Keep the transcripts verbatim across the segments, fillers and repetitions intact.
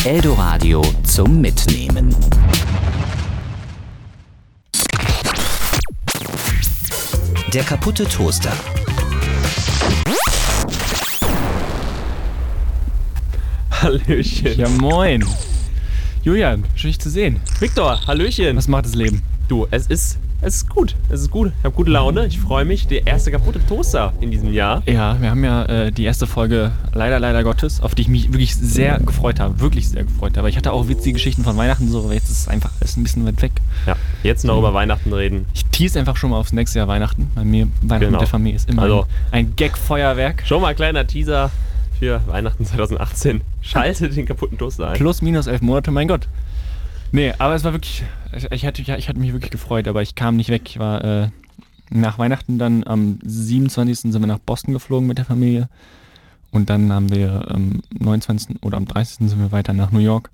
Eldoradio zum Mitnehmen. Der kaputte Toaster. Hallöchen. Ja, moin. Julian, schön dich zu sehen. Viktor, Hallöchen. Was macht das Leben? Du, es ist, es ist gut. Es ist gut. Ich habe gute Laune. Ich freue mich. Der erste kaputte Toaster in diesem Jahr. Ja, wir haben ja äh, die erste Folge, leider, leider Gottes, auf die ich mich wirklich sehr gefreut habe. Wirklich sehr gefreut habe. Ich hatte auch witzige Geschichten von Weihnachten so, aber jetzt ist es einfach alles ein bisschen weit weg. Ja, jetzt noch mhm. über Weihnachten reden. Ich tease einfach schon mal aufs nächste Jahr Weihnachten. Bei mir, Weihnachten genau. mit der Familie ist immer also, ein, ein Gag-Feuerwerk. Schon mal ein kleiner Teaser für Weihnachten zwanzig achtzehn. Schalte den kaputten Toaster ein. Plus, minus elf Monate, mein Gott. Nee, aber es war wirklich, ich, ich, hatte, ich hatte mich wirklich gefreut, aber ich kam nicht weg. Ich war äh, nach Weihnachten dann am siebenundzwanzigsten sind wir nach Boston geflogen mit der Familie und dann haben wir am neunundzwanzigsten oder am dreißigsten sind wir weiter nach New York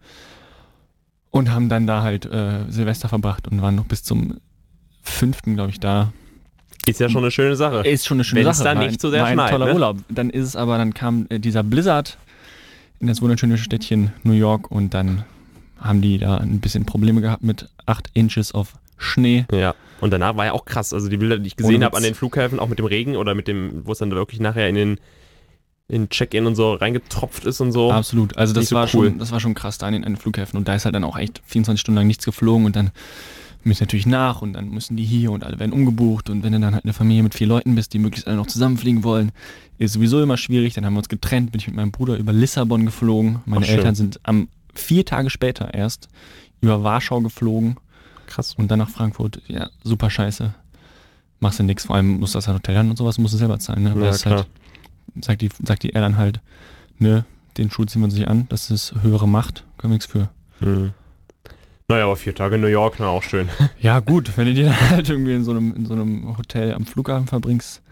und haben dann da halt äh, Silvester verbracht und waren noch bis zum fünften glaube ich, da. Ist ja schon eine schöne Sache. Ist schon eine schöne Wenn's Sache. Wenn es dann nicht so sehr schneit. War ein toller ne? Urlaub. Dann ist es aber, dann kam äh, dieser Blizzard in das wunderschöne Städtchen New York und dann haben die da ein bisschen Probleme gehabt mit acht Inches auf Schnee. Ja, und danach war ja auch krass. Also die Bilder, die ich gesehen habe an den Flughäfen, auch mit dem Regen oder mit dem, wo es dann wirklich nachher in den in Check-in und so reingetropft ist und so. Absolut, also das, so war, cool. schon, das war schon krass da in den, an den Flughäfen und da ist halt dann auch echt vierundzwanzig Stunden lang nichts geflogen und dann müssen natürlich nach und dann müssen die hier und alle werden umgebucht und wenn du dann halt eine Familie mit vier Leuten bist, die möglichst alle noch zusammenfliegen wollen, ist sowieso immer schwierig. Dann haben wir uns getrennt, bin ich mit meinem Bruder über Lissabon geflogen. Meine Ach, Eltern sind am vier Tage später erst über Warschau geflogen. Krass. Und dann nach Frankfurt. Ja, super scheiße. Machst du nix. Vor allem musst du das Hotel dann und sowas musst du selber zahlen. Ne? Ja, das klar. Halt, sagt die, sagt die Airline halt, ne, den Schuh ziehen wir uns nicht an. Das ist höhere Macht. Können wir nichts für. Mhm. Naja, aber vier Tage in New York, na auch schön. Ja gut, wenn du dir dann halt irgendwie in so einem, in so einem Hotel am Flughafen verbringst,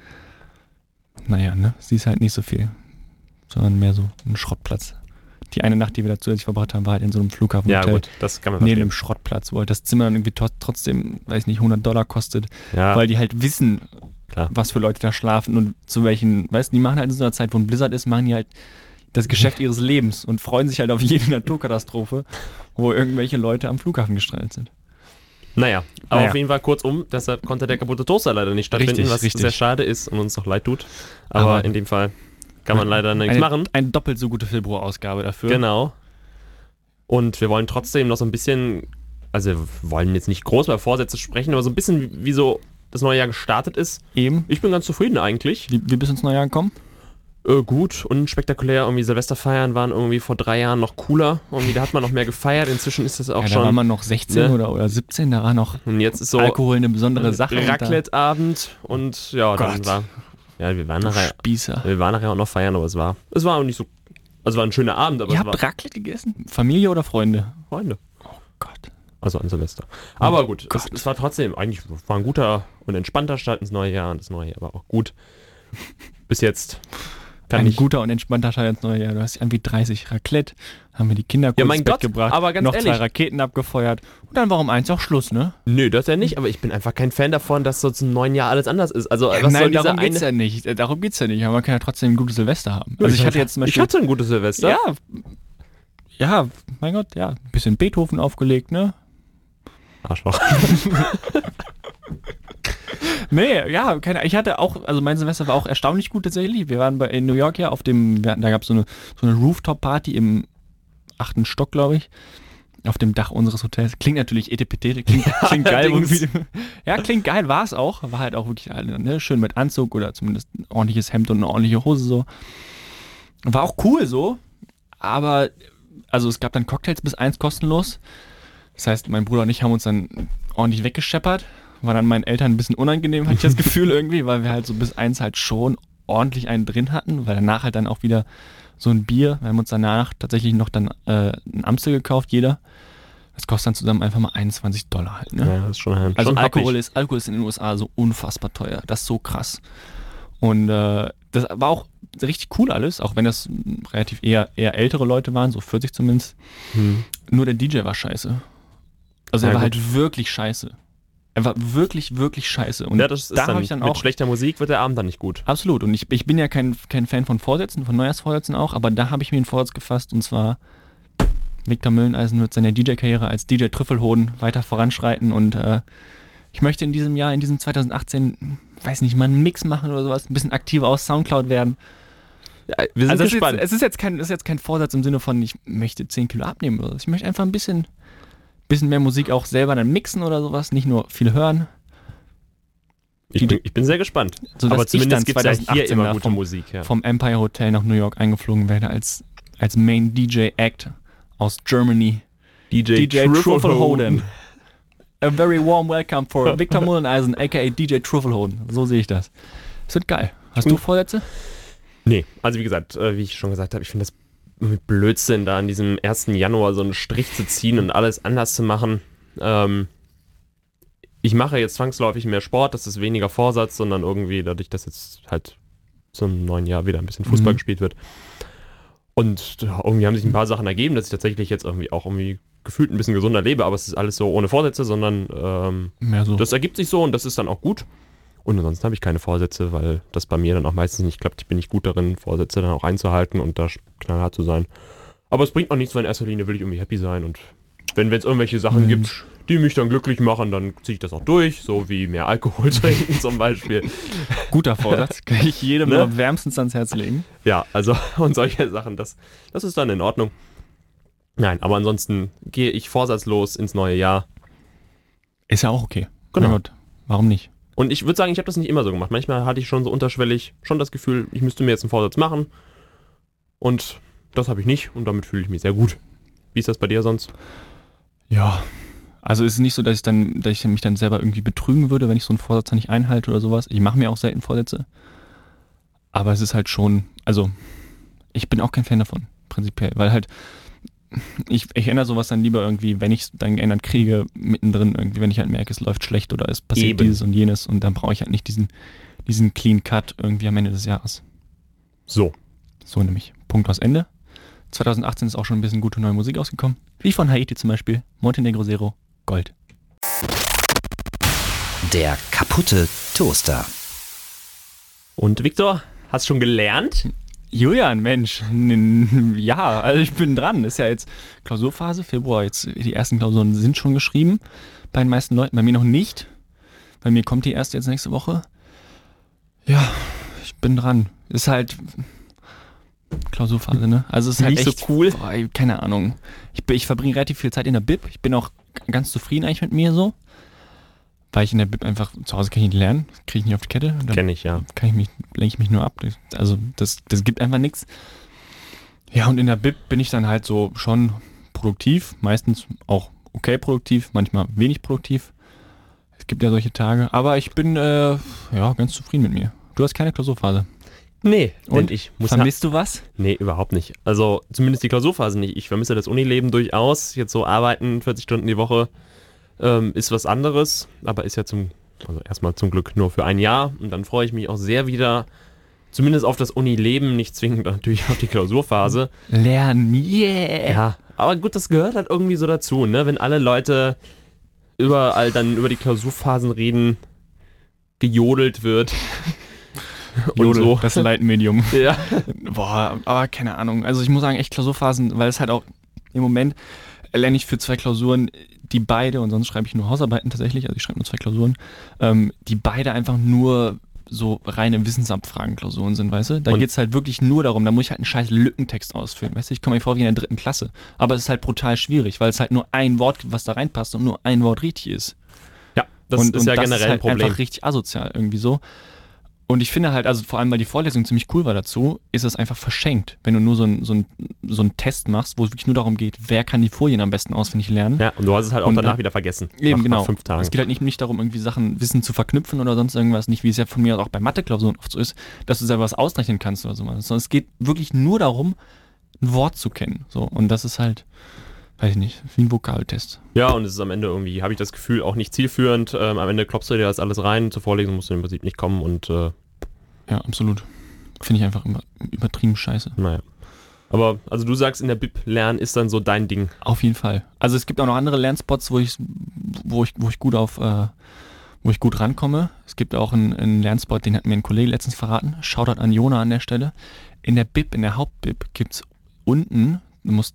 naja, ne, siehst halt nicht so viel. Sondern mehr so ein Schrottplatz. Die eine Nacht, die wir da zusätzlich verbracht haben, war halt in so einem Flughafenhotel. Ja gut, das kann man neben verstehen. dem Schrottplatz, wo halt das Zimmer dann irgendwie to- trotzdem, weiß nicht, hundert Dollar kostet. Ja. Weil die halt wissen, Klar. was für Leute da schlafen und zu welchen, weißt du, die machen halt in so einer Zeit, wo ein Blizzard ist, machen die halt das Geschäft ihres Lebens und freuen sich halt auf jede Naturkatastrophe, wo irgendwelche Leute am Flughafen gestrandet sind. Naja, aber naja. auf jeden Fall kurzum, deshalb konnte der kaputte Toaster leider nicht stattfinden, Richtig, was richtig. sehr schade ist und uns doch leid tut. Aber, Aber in dem Fall kann man leider nichts eine, machen. Eine doppelt so gute Februarausgabe dafür. Genau. Und wir wollen trotzdem noch so ein bisschen, also wir wollen jetzt nicht groß über Vorsätze sprechen, aber so ein bisschen wie, wie so das neue Jahr gestartet ist. Eben. Ich bin ganz zufrieden eigentlich. Wie, wie bist du ins neue Jahr gekommen? Äh, gut, unspektakulär. Irgendwie Silvesterfeiern waren irgendwie vor drei Jahren noch cooler. Irgendwie, da hat man noch mehr gefeiert. Inzwischen ist das auch ja, schon. Da war man noch sechzehn ne? oder, oder siebzehn, da war noch und jetzt ist so Alkohol eine besondere Sache. Raclette-Abend und ja, dann Gott. war. Ja, wir waren Du nachher. Spießer. Wir waren nachher auch noch feiern, aber es war. Es war auch nicht so. Also war ein schöner Abend, aber Ihr es habt war. Raclette gegessen? Familie oder Freunde? Freunde. Oh Gott. Also an Silvester. Aber gut, es, Gott. es war trotzdem, eigentlich war ein guter und entspannter Start ins neue Jahr und das neue Jahr war auch gut. Bis jetzt kann Ein ich. guter und entspannter Start ins neue Jahr. Du hast irgendwie dreißig Raclette, haben wir die Kinder kurz Ja, mein ins Bett Gott, gebracht, aber ganz noch ehrlich. zwei Raketen abgefeuert und dann war um eins auch Schluss, ne? Nö, das ja nicht, aber ich bin einfach kein Fan davon, dass so zum neuen Jahr alles anders ist. Also, Ja, was nein, soll dieser darum eine. geht's ja nicht. Äh, Darum geht's ja nicht. Aber man kann ja trotzdem ein gutes Silvester haben. Also ich hatte jetzt zum Ich Beispiel... hatte ein gutes Silvester. ja, ja, mein Gott, ja. Ein bisschen Beethoven aufgelegt, ne? Arschloch. Nee, ja, keine, ich hatte auch, also mein Semester war auch erstaunlich gut tatsächlich. Wir waren bei, in New York ja auf dem, wir hatten, da gab es so eine, so eine Rooftop-Party im achten Stock, glaube ich, auf dem Dach unseres Hotels. Klingt natürlich etepetete, klingt, klingt geil. allerdings. Irgendwie. Ja, klingt geil, war es auch. War halt auch wirklich ne, schön mit Anzug oder zumindest ein ordentliches Hemd und eine ordentliche Hose so. War auch cool so, aber also es gab dann Cocktails bis eins kostenlos. Das heißt, mein Bruder und ich haben uns dann ordentlich weggescheppert. War dann meinen Eltern ein bisschen unangenehm, hatte ich das Gefühl irgendwie, weil wir halt so bis eins halt schon ordentlich einen drin hatten, weil danach halt dann auch wieder so ein Bier, wir haben uns danach tatsächlich noch dann äh, ein Amstel gekauft, jeder. Das kostet dann zusammen einfach mal einundzwanzig Dollar halt, ne? Ja, das ist schon ein Also schon Alkohol happig. ist, Alkohol ist in den U S A so unfassbar teuer, das ist so krass. Und äh, das war auch richtig cool alles, auch wenn das relativ eher, eher ältere Leute waren, so vierzig zumindest. Hm. Nur der D J war scheiße. Also er Ja, war gut. halt wirklich scheiße. Er war wirklich, wirklich scheiße. Und Ja, das ist da dann, habe ich dann mit auch... schlechter Musik wird der Abend dann nicht gut. Absolut. Und ich, ich bin ja kein, kein Fan von Vorsätzen, von Neujahrsvorsätzen auch, aber da habe ich mir einen Vorsatz gefasst und zwar Victor Mülleneisen wird seine D J-Karriere als D J Trüffelhoden weiter voranschreiten und äh, ich möchte in diesem Jahr, in diesem zwanzig achtzehn, weiß nicht, mal einen Mix machen oder sowas, ein bisschen aktiver aus Soundcloud werden. Ja, wir sind also es gespannt. Ist jetzt, es ist jetzt, kein, ist jetzt kein Vorsatz im Sinne von, ich möchte zehn Kilo abnehmen oder so. Ich möchte einfach ein bisschen, bisschen mehr Musik auch selber dann mixen oder sowas, nicht nur viel hören. Ich bin, ich bin sehr gespannt. So, aber zumindest gibt es ja hier immer gute vom, Musik. Ja. Vom Empire Hotel nach New York eingeflogen werde als, als Main D J-Act aus Germany. D J, D J Trüffelhoden. Trüffelhoden. A very warm welcome for Victor Mülleneisen, aka D J Trüffelhoden. So sehe ich das. Das wird geil. Hast du Vorsätze? Nee, also wie gesagt, äh, wie ich schon gesagt habe, ich finde das irgendwie Blödsinn, da an diesem ersten Januar so einen Strich zu ziehen und alles anders zu machen. Ähm, ich mache jetzt zwangsläufig mehr Sport, das ist weniger Vorsatz, sondern irgendwie dadurch, dass jetzt halt zum neuen Jahr wieder ein bisschen Fußball Mhm. gespielt wird. Und ja, irgendwie haben sich ein paar Sachen ergeben, dass ich tatsächlich jetzt irgendwie auch irgendwie gefühlt ein bisschen gesunder lebe, aber es ist alles so ohne Vorsätze, sondern ähm, Mehr so. das ergibt sich so und das ist dann auch gut. Und ansonsten habe ich keine Vorsätze, weil das bei mir dann auch meistens nicht klappt. Ich bin nicht gut darin, Vorsätze dann auch einzuhalten und da knallhart zu sein. Aber es bringt auch nichts, weil in erster Linie will ich irgendwie happy sein. Und wenn es irgendwelche Sachen Mensch. gibt, die mich dann glücklich machen, dann ziehe ich das auch durch. So wie mehr Alkohol trinken zum Beispiel. Guter Vorsatz. Kann ich jedem Ne? nur wärmstens ans Herz legen. Ja, also und solche Sachen, das, das ist dann in Ordnung. Nein, aber ansonsten gehe ich vorsatzlos ins neue Jahr. Ist ja auch okay. Genau. Na gut, warum nicht? Und ich würde sagen, ich habe das nicht immer so gemacht. Manchmal hatte ich schon so unterschwellig schon das Gefühl, ich müsste mir jetzt einen Vorsatz machen. Und das habe ich nicht und damit fühle ich mich sehr gut. Wie ist das bei dir sonst? Ja, also es ist nicht so, dass ich dann, dass ich mich dann selber irgendwie betrügen würde, wenn ich so einen Vorsatz nicht einhalte oder sowas. Ich mache mir auch selten Vorsätze. Aber es ist halt schon, also ich bin auch kein Fan davon, prinzipiell, weil halt ich, ich ändere sowas dann lieber irgendwie, wenn ich es dann geändert kriege, mittendrin irgendwie, wenn ich halt merke, es läuft schlecht oder es passiert Eben. dieses und jenes und dann brauche ich halt nicht diesen, diesen Clean Cut irgendwie am Ende des Jahres. So. So nämlich. Punkt aus Ende. zwanzig achtzehn ist auch schon ein bisschen gute neue Musik ausgekommen. Wie von Haiti zum Beispiel. Montenegro Zero. Gold. Der kaputte Toaster. Und Victor, hast schon gelernt? Julian, Mensch, n- ja, also ich bin dran. Ist ja jetzt Klausurphase, Februar. Jetzt die ersten Klausuren sind schon geschrieben. Bei den meisten Leuten, bei mir noch nicht. Bei mir kommt die erste jetzt nächste Woche. Ja, ich bin dran. Ist halt Klausurphase, ne? Also es ist halt Nicht so echt cool. Boah, keine Ahnung. Ich, bin- ich verbringe relativ viel Zeit in der Bib. Ich bin auch ganz zufrieden eigentlich mit mir so. Weil ich in der Bib einfach, zu Hause kann ich nicht lernen, kriege ich nicht auf die Kette. Dann Kenne ich, ja. kann ich mich, lenke ich mich nur ab. Also das, das gibt einfach nichts. Ja, und in der Bib bin ich dann halt so schon produktiv, meistens auch okay produktiv, manchmal wenig produktiv. Es gibt ja solche Tage, aber ich bin äh, ja ganz zufrieden mit mir. Du hast keine Klausurphase. Nee, Und denn ich muss vermisst du was? Nee, überhaupt nicht. Also zumindest die Klausurphase nicht. Ich vermisse das Unileben durchaus. Jetzt so arbeiten, vierzig Stunden die Woche, ähm, ist was anderes. Aber ist ja zum, also erstmal zum Glück nur für ein Jahr. Und dann freue ich mich auch sehr wieder, zumindest auf das Unileben, nicht zwingend natürlich auf die Klausurphase. Lernen, yeah! Ja, aber gut, das gehört halt irgendwie so dazu, ne? Wenn alle Leute überall dann über die Klausurphasen reden, gejodelt wird. Und Jodel, so. das Leitmedium. Ja. Boah, aber keine Ahnung. Also ich muss sagen, echt Klausurphasen, weil es halt auch im Moment lerne ich für zwei Klausuren, die beide, und sonst schreibe ich nur Hausarbeiten tatsächlich, also ich schreibe nur zwei Klausuren, ähm, die beide einfach nur so reine Wissensabfragen-Klausuren sind, weißt du? Da Und- geht es halt wirklich nur darum, da muss ich halt einen scheiß Lückentext ausfüllen, weißt du? Ich komme mir vor wie in der dritten Klasse. Aber es ist halt brutal schwierig, weil es halt nur ein Wort gibt, was da reinpasst und nur ein Wort richtig ist. Ja, das und, ist und ja das generell ist halt ein Problem. einfach richtig asozial irgendwie so. Und ich finde halt, also vor allem, weil die Vorlesung ziemlich cool war dazu, ist es einfach verschenkt, wenn du nur so einen so ein, so ein Test machst, wo es wirklich nur darum geht, wer kann die Folien am besten auswendig lernen. Ja, und du hast es halt auch Und danach dann- wieder vergessen. Eben, nach, genau. Nach fünf Tagen. Es geht halt nicht, nicht darum, irgendwie Sachen, Wissen zu verknüpfen oder sonst irgendwas, nicht wie es ja von mir auch bei Mathe-Klausuren oft so ist, dass du selber was ausrechnen kannst oder sowas. Sondern es geht wirklich nur darum, ein Wort zu kennen. So. Und das ist halt, weiß ich nicht, wie ein Vokabeltest. Ja, und es ist am Ende irgendwie, habe ich das Gefühl, auch nicht zielführend. Ähm, am Ende klopfst du dir das alles rein. Zur Vorlesung musst du im Prinzip nicht kommen und äh, Ja, absolut. Finde ich einfach immer übertrieben scheiße. naja. Aber, also du sagst, in der Bib lernen ist dann so dein Ding. Auf jeden Fall. Also es gibt auch noch andere Lernspots, wo ich, wo ich, wo ich gut auf, äh, wo ich gut rankomme. Es gibt auch einen, einen Lernspot, den hat mir ein Kollege letztens verraten. Shoutout an Jona an der Stelle. In der Bib, in der Hauptbib, gibt es unten, du musst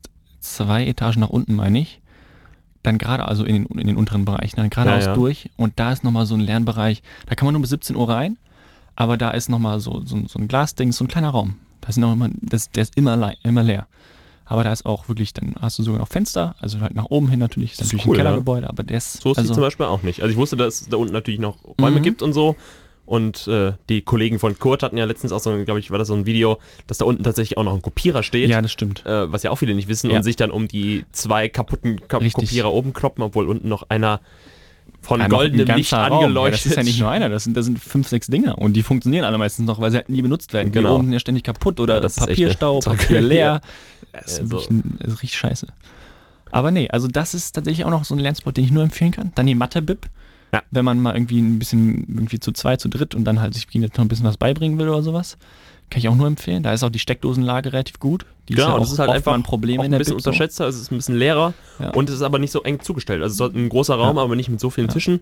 zwei Etagen nach unten, meine ich. Dann gerade, also in den, in den unteren Bereichen, dann geradeaus Ja, ja. durch. Und da ist nochmal so ein Lernbereich, da kann man nur bis siebzehn Uhr rein, aber da ist nochmal so, so, so ein Glasding, so ein kleiner Raum. Da ist noch immer, das, der ist immer, le- immer leer. Aber da ist auch wirklich, dann hast du sogar noch Fenster, also halt nach oben hin natürlich, ist Das ist natürlich cool, ein ja. Kellergebäude, aber der ist, So ist also, die zum Beispiel auch nicht. Also ich wusste, dass es da unten natürlich noch Räume Mhm. gibt und so. Und äh, die Kollegen von Kurt hatten ja letztens auch so, glaube ich, war das so ein Video, dass da unten tatsächlich auch noch ein Kopierer steht. ja, das stimmt. Äh, was ja auch viele nicht wissen Ja. und sich dann um die zwei kaputten Ka- Richtig. Kopierer oben kloppen, obwohl unten noch einer von Ja, noch ein goldenem ganzer Licht Raum. angeleuchtet. Ja, das ist ja nicht nur einer, das sind, das sind fünf, sechs Dinger und die funktionieren alle meistens noch, weil sie halt nie benutzt werden. Genau. Die oben sind ja ständig kaputt oder Ja, das ist echt Papierstaub, eine Papier leer. Das ist Also- wirklich ein, das riecht scheiße. Aber nee, also das ist tatsächlich auch noch so ein Lernspot, den ich nur empfehlen kann. Dann die Mathe-Bib. Ja. Wenn man mal irgendwie ein bisschen irgendwie zu zweit, zu dritt und dann halt sich noch ein bisschen was beibringen will oder sowas. Kann ich auch nur empfehlen. Da ist auch die Steckdosenlage relativ gut. Die Genau, ist ja das auch ist halt oft einfach mal ein Problem auch in ein der bisschen Bib so. unterschätzter, also es ist ein bisschen leerer Ja. und es ist aber nicht so eng zugestellt. Also es ist ein großer Raum, Ja. aber nicht mit so vielen Ja. Tischen.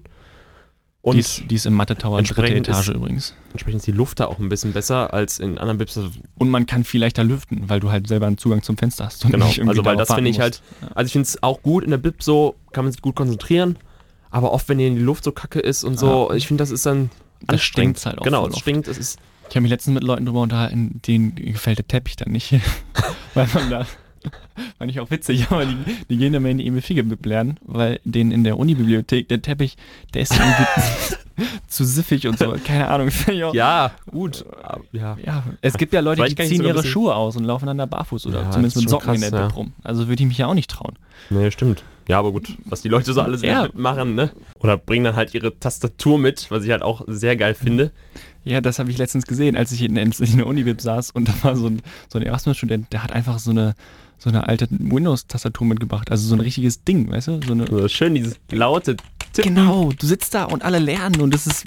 Und Die ist, die ist im Mathe-Tower, dritte entsprechend Etage ist- übrigens. entsprechend ist die Luft da auch ein bisschen besser als in anderen Bibs. Also Und man kann viel leichter lüften, weil du halt selber einen Zugang zum Fenster hast. Und Genau, nicht irgendwie also weil darauf das finde ich warten halt, also ich finde es auch gut in der Bib so, kann man sich gut konzentrieren, aber oft, wenn hier die Luft so kacke ist und so, Ja. ich finde, das ist dann Das anstrengend. stinkt's halt auch Genau, voll es oft. stinkt, es ist, Ich habe mich letztens mit Leuten drüber unterhalten, denen gefällt der Teppich dann nicht. Weil man da, fand ich auch witzig, aber die, die gehen immer in die E M vier-Bib lernen, weil denen in der Unibibliothek der Teppich, der ist irgendwie zu siffig und so. Keine Ahnung. Fand ich auch, ja, gut, ja. ja, es gibt ja Leute, Vielleicht die kann ich ziehen sogar ein ihre bisschen- Schuhe aus und laufen dann da barfuß oder Ja, zumindest das mit ist schon Socken in krass, der Bib ja. rum. Also würde ich mich ja auch nicht trauen. Nee, stimmt. Ja, aber gut, was die Leute so alles Ja. machen, ne? Oder bringen dann halt ihre Tastatur mit, was ich halt auch sehr geil finde. Ja, das habe ich letztens gesehen, als ich in, in der Unibib saß und da war so ein, so ein Erasmus-Student, der hat einfach so eine, so eine alte Windows-Tastatur mitgebracht. Also so ein richtiges Ding, weißt du? So eine, So schön dieses laute Tippen. genau, du sitzt da und alle lernen und das ist,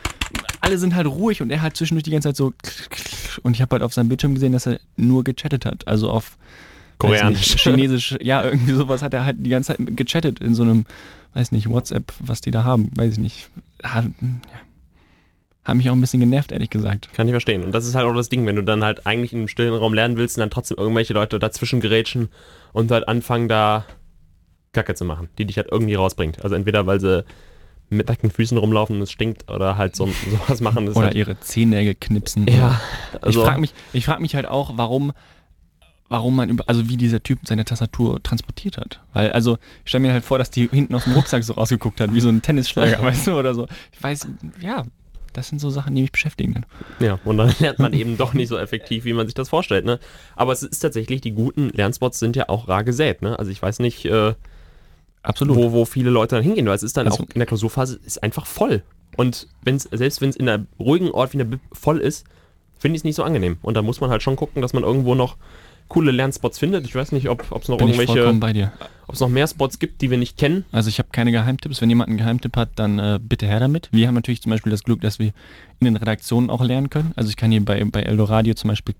alle sind halt ruhig und er halt zwischendurch die ganze Zeit so und ich habe halt auf seinem Bildschirm gesehen, dass er nur gechattet hat. Also auf Koreanisch. weiß nicht, Chinesisch, ja, irgendwie sowas hat er halt die ganze Zeit gechattet in so einem, weiß nicht, WhatsApp, was die da haben, weiß ich nicht. Ha- Ja. Hat mich auch ein bisschen genervt, ehrlich gesagt. Kann ich verstehen. Und das ist halt auch das Ding, wenn du dann halt eigentlich in einem stillen Raum lernen willst und dann trotzdem irgendwelche Leute dazwischen gerätschen und halt anfangen da Kacke zu machen, die dich halt irgendwie rausbringt. Also entweder weil sie mit nackten Füßen rumlaufen und es stinkt oder halt so sowas machen. Das Oder halt, ihre Zehennägel knipsen. ja, also ich frage mich, ich frag mich halt auch, warum, warum man, über, also wie dieser Typ seine Tastatur transportiert hat. Weil, also, ich stelle mir halt vor, dass die hinten aus dem Rucksack so rausgeguckt hat, wie so ein Tennisschläger, weißt du, oder so. Ich weiß, ja, das sind so Sachen, die mich beschäftigen. ja, und dann lernt man eben doch nicht so effektiv, wie man sich das vorstellt, ne? Aber es ist tatsächlich, die guten Lernsports sind ja auch rar gesät, ne? Also ich weiß nicht, äh, Absolut. wo, wo viele Leute dann hingehen, weil es ist dann Also- auch in der Klausurphase ist einfach voll. Und wenn's, selbst wenn es in einem ruhigen Ort wie in der Bib voll ist, finde ich es nicht so angenehm. Und da muss man halt schon gucken, dass man irgendwo noch coole Lernspots findet. Ich weiß nicht, ob es noch Bin ich irgendwelche, vollkommen bei dir. ob es noch mehr Spots gibt, die wir nicht kennen. Also ich habe keine Geheimtipps. Wenn jemand einen Geheimtipp hat, dann äh, bitte her damit. Wir haben natürlich zum Beispiel das Glück, dass wir in den Redaktionen auch lernen können. Also ich kann hier bei, bei Eldoradio zum Beispiel,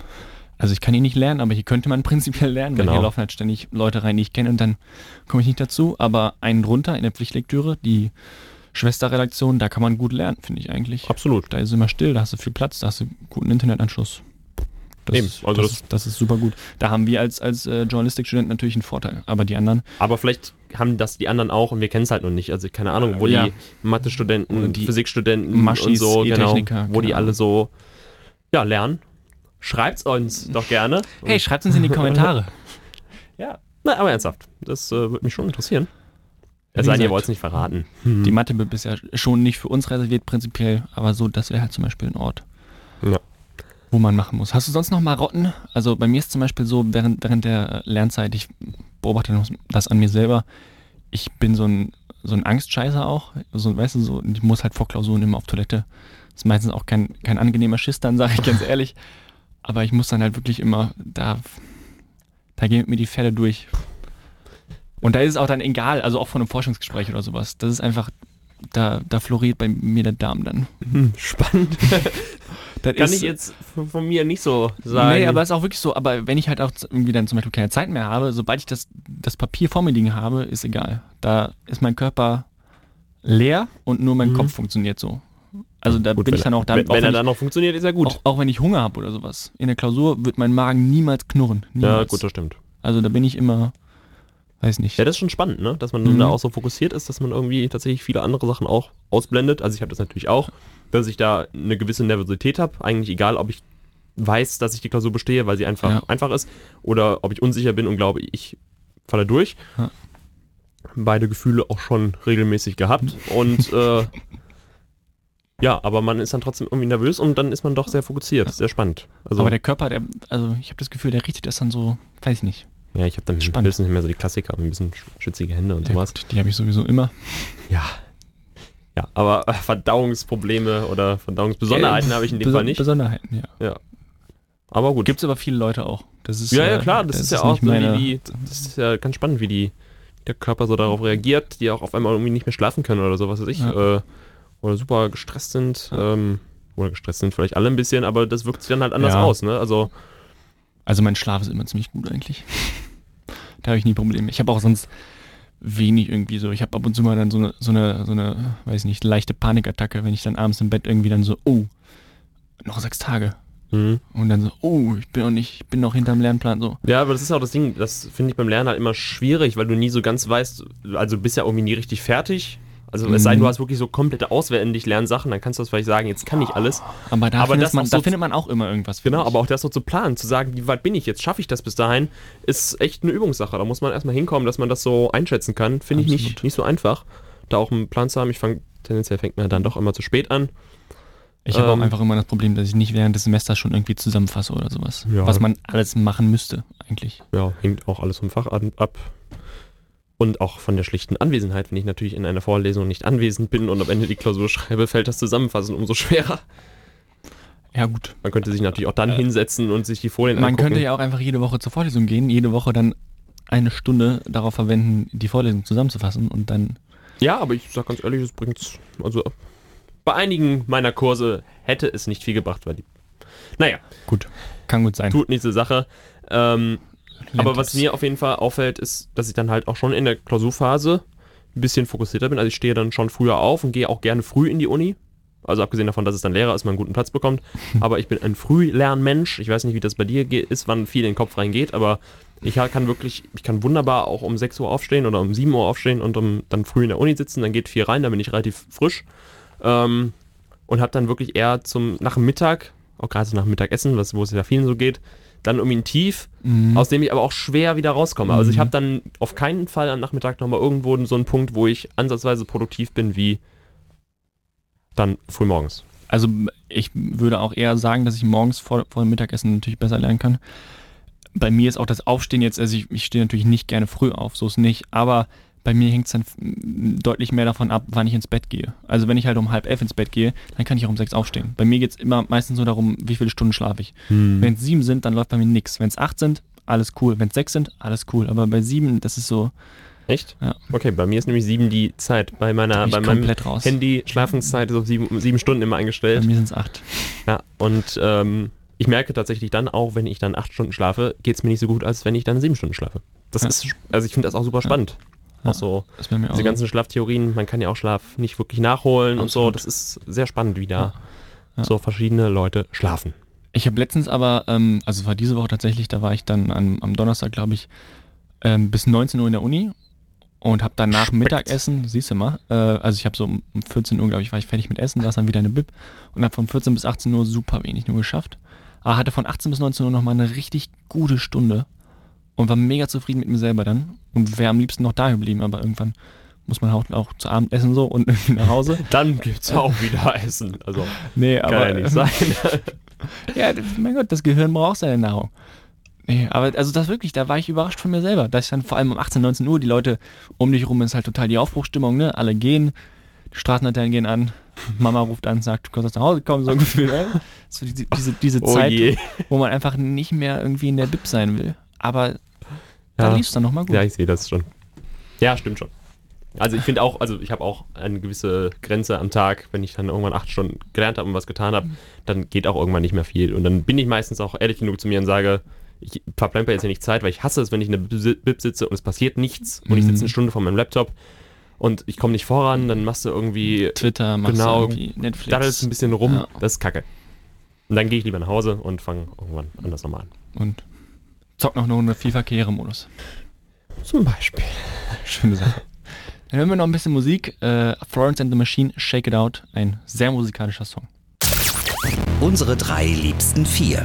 also ich kann hier nicht lernen, aber hier könnte man prinzipiell lernen, weil Genau. hier laufen halt ständig Leute rein, die ich kenne und dann komme ich nicht dazu. Aber einen drunter in der Pflichtlektüre, die Schwesterredaktion, da kann man gut lernen, finde ich eigentlich. Absolut. Da ist immer still, da hast du viel Platz, da hast du guten Internetanschluss. Das, Eben, also das, das- ist, das ist super gut. Da haben wir als, als äh, Journalistikstudenten natürlich einen Vorteil, aber die anderen, Aber vielleicht haben das die anderen auch und wir kennen es halt noch nicht. Also keine Ahnung, wo Ja. die Mathe-Studenten, Und die Physikstudenten Maschis, und so, genau, E-Techniker, wo die genau. alle so ja, lernen. Schreibt's uns doch gerne. hey, schreibt uns in die Kommentare. Ja. Na, aber ernsthaft, das äh, würde mich schon interessieren. Ja, Es wie sei denn, ihr gesagt, wollt es nicht verraten. Die Mathe-Bib ist ja schon nicht für uns reserviert prinzipiell, aber so, das wäre halt zum Beispiel ein Ort, Ja. wo man machen muss. Hast du sonst noch Marotten? Also bei mir ist zum Beispiel so, während, während der Lernzeit, ich beobachte das an mir selber, ich bin so ein, so ein Angstscheißer auch, so, weißt du, so, ich muss halt vor Klausuren immer auf Toilette. Das ist meistens auch kein, kein angenehmer Schiss dann, sage ich ganz ehrlich. Aber ich muss dann halt wirklich immer, da, da gehen mit mir die Fälle durch. Und da ist es auch dann egal, also auch von einem Forschungsgespräch oder sowas. Das ist einfach, da, da floriert bei mir der Darm dann. Hm, spannend. Das Kann ist, ich jetzt von, von mir nicht so sagen. Nee, aber es ist auch wirklich so, aber wenn ich halt auch irgendwie dann zum Beispiel keine Zeit mehr habe, sobald ich das, das Papier vor mir liegen habe, ist egal. Da ist mein Körper leer und nur mein Mhm. Kopf funktioniert so. Also da Gut, bin wenn ich dann auch dann, Wenn, auch wenn er wenn dann noch funktioniert, ist er ich, gut. auch, auch wenn ich Hunger habe oder sowas. In der Klausur wird mein Magen niemals knurren. Ja, Niemals. gut, das stimmt. Also da bin ich immer, weiß nicht. Ja, das ist schon spannend, ne? Dass man Mhm. da auch so fokussiert ist, dass man irgendwie tatsächlich viele andere Sachen auch ausblendet. Also ich habe das natürlich auch, dass ich da eine gewisse Nervosität habe. Eigentlich egal, ob ich weiß, dass ich die Klausur bestehe, weil sie einfach Ja. einfach ist, oder ob ich unsicher bin und glaube, ich falle durch. Ja. Beide Gefühle auch schon regelmäßig gehabt. Und äh, ja, aber man ist dann trotzdem irgendwie nervös und dann ist man doch sehr fokussiert. Sehr spannend. Also, Aber der Körper, der, also ich habe das Gefühl, der richtet das dann so, weiß ich nicht. ja, ich habe dann Spannend. höchstens nicht mehr so die Klassiker, ein bisschen schwitzige Hände und Ja, sowas. gut, die habe ich sowieso immer. Ja. Ja, aber äh, Verdauungsprobleme oder Verdauungsbesonderheiten habe ich in dem Beso- Fall nicht. Besonderheiten, ja. Aber gut. Gibt es aber viele Leute auch. Das ist, ja, ja, äh, klar, das, ist ja auch nicht so, meine, wie die, das ist ja ganz spannend, wie die, der Körper so darauf reagiert, die auch auf einmal irgendwie nicht mehr schlafen können oder so, was weiß ich. Ja. Äh, oder super gestresst sind. Ähm, oder gestresst sind vielleicht alle ein bisschen, aber das wirkt sich dann halt anders Ja. aus, ne? Also, Also mein Schlaf ist immer ziemlich gut eigentlich. Da habe ich nie Probleme. Ich habe auch sonst wenig irgendwie so. Ich habe ab und zu mal dann so eine, so eine, so eine, weiß nicht, leichte Panikattacke, wenn ich dann abends im Bett irgendwie dann so, oh, noch sechs Tage. mhm. Und dann so, oh, ich bin noch nicht, ich bin noch hinterm Lernplan so. Ja, aber das ist auch das Ding, das finde ich beim Lernen halt immer schwierig, weil du nie so ganz weißt, also du bist ja irgendwie nie richtig fertig. Also es sei denn, Mhm. du hast wirklich so komplette auswendig Lernsachen, dann kannst du das vielleicht sagen, jetzt kann ich alles. Aber da, Aber findet, das man, auch da so- findet man auch immer irgendwas. Genau, finde ich. aber auch das so zu planen, zu sagen, wie weit bin ich jetzt, schaffe ich das bis dahin, ist echt eine Übungssache. Da muss man erstmal hinkommen, dass man das so einschätzen kann. Finde ich nicht, Absolut. nicht so einfach, da auch einen Plan zu haben. Ich fange, tendenziell fängt man dann doch immer zu spät an. Ich habe ähm, auch einfach immer das Problem, dass ich nicht während des Semesters schon irgendwie zusammenfasse oder sowas. Ja. Was man alles machen müsste, eigentlich. Ja, hängt auch alles vom Fach an, ab. Und auch von der schlichten Anwesenheit. Wenn ich natürlich in einer Vorlesung nicht anwesend bin und am Ende die Klausur schreibe, fällt das Zusammenfassen umso schwerer. Ja, gut. Man könnte sich natürlich auch dann hinsetzen und sich die Folien Man angucken. könnte ja auch einfach jede Woche zur Vorlesung gehen, jede Woche dann eine Stunde darauf verwenden, die Vorlesung zusammenzufassen und dann. Ja, aber ich sag ganz ehrlich, es bringt, also bei einigen meiner Kurse hätte es nicht viel gebracht, weil die, naja, Gut, kann gut sein. tut nicht zur Sache. Ähm, aber was Lerntipps. mir auf jeden Fall auffällt, ist, dass ich dann halt auch schon in der Klausurphase ein bisschen fokussierter bin. Also ich stehe dann schon früher auf und gehe auch gerne früh in die Uni. Also abgesehen davon, dass es dann Lehrer ist, man einen guten Platz bekommt. Aber ich bin ein Frühlernmensch. Ich weiß nicht, wie das bei dir ge- ist, wann viel in den Kopf reingeht, aber ich kann wirklich, ich kann wunderbar auch um sechs Uhr aufstehen oder um sieben Uhr aufstehen und um, dann früh in der Uni sitzen, dann geht viel rein, dann bin ich relativ frisch. Ähm, und habe dann wirklich eher zum, nach dem Mittag, auch gerade so nach dem Mittagessen, was, wo es ja vielen so geht, dann irgendwie ein Tief, Mhm. aus dem ich aber auch schwer wieder rauskomme. Also ich Mhm. habe dann auf keinen Fall am Nachmittag nochmal irgendwo so einen Punkt, wo ich ansatzweise produktiv bin, wie dann frühmorgens. Also ich würde auch eher sagen, dass ich morgens vor, vor dem Mittagessen natürlich besser lernen kann. Bei mir ist auch das Aufstehen jetzt, also ich, ich stehe natürlich nicht gerne früh auf, so ist nicht, aber bei mir hängt es dann f- deutlich mehr davon ab, wann ich ins Bett gehe. Also wenn ich halt um halb elf ins Bett gehe, dann kann ich auch um sechs aufstehen. Bei mir geht es immer meistens nur darum, wie viele Stunden schlafe ich. Wenn es sieben sind, dann läuft bei mir nichts. Wenn es acht sind, alles cool. Wenn es sechs sind, alles cool. Aber bei sieben, das ist so, Echt? Ja. Okay, bei mir ist nämlich sieben die Zeit. Bei da meiner, bin ich bei meinem komplett raus. Handy Schlafenszeit ist auf sieben, sieben Stunden immer Bei eingestellt. mir sind es acht. Ja, und ähm, ich merke tatsächlich dann auch, wenn ich dann acht Stunden schlafe, geht es mir nicht so gut, als wenn ich dann sieben Stunden schlafe. Das Ja. ist, also ich finde das auch super spannend. Ja. Auch so Das ist bei mir auch diese so. ganzen Schlaftheorien, man kann ja auch Schlaf nicht wirklich nachholen und so. Absolut. Das ist sehr spannend, wie da Ja. Ja. so verschiedene Leute schlafen. Ich habe letztens aber, ähm, also es war diese Woche tatsächlich, da war ich dann am, am Donnerstag, glaube ich, ähm, bis neunzehn Uhr in der Uni und habe dann nach Respekt. Mittagessen, siehst du mal, äh, also ich habe so um um vierzehn Uhr, glaube ich, war ich fertig mit Essen, saß dann wieder in der Bib und habe von vierzehn bis achtzehn Uhr super wenig nur geschafft. Aber hatte von achtzehn bis neunzehn Uhr nochmal eine richtig gute Stunde und war mega zufrieden mit mir selber dann und wäre am liebsten noch da geblieben, aber irgendwann muss man auch, auch zu Abend essen so und irgendwie nach Hause. Dann gibt's auch wieder Essen. Also Nee, kann aber ja nicht sein. Ja, das- mein Gott, das Gehirn braucht seine Nahrung. Nee, aber also das wirklich, da war ich überrascht von mir selber, dass ich dann vor allem um achtzehn, neunzehn Uhr, die Leute um dich rum ist halt total die Aufbruchstimmung, ne? Alle gehen, die Straßenlaternen gehen an, Mama ruft an, sagt, du kannst nach Hause kommen, so ein Gefühl. Ne? So diese, diese, diese Oh Zeit, je. wo man einfach nicht mehr irgendwie in der Bib sein will. Aber da Ja. lief es dann nochmal gut. Ja, ich sehe das schon. Ja, stimmt schon. Also ich finde auch, also ich habe auch eine gewisse Grenze am Tag, wenn ich dann irgendwann acht Stunden gelernt habe und was getan habe, dann geht auch irgendwann nicht mehr viel. Und dann bin ich meistens auch ehrlich genug zu mir und sage, ich verplemper jetzt hier nicht Zeit, weil ich hasse es, wenn ich in der Bib sitze und es passiert nichts und ich Mhm. sitze eine Stunde vor meinem Laptop und ich komme nicht voran, dann machst du irgendwie, Twitter, machst Genau, du irgendwie Netflix. daddelst ein bisschen rum, Ja. das ist kacke. Und dann gehe ich lieber nach Hause und fange irgendwann anders nochmal an. Und zock noch eine Runde FIFA-Karriere-Modus. Zum Beispiel. Schöne Sache. Dann hören wir noch ein bisschen Musik. Äh, Florence and the Machine, Shake It Out. Ein sehr musikalischer Song. Unsere drei liebsten vier.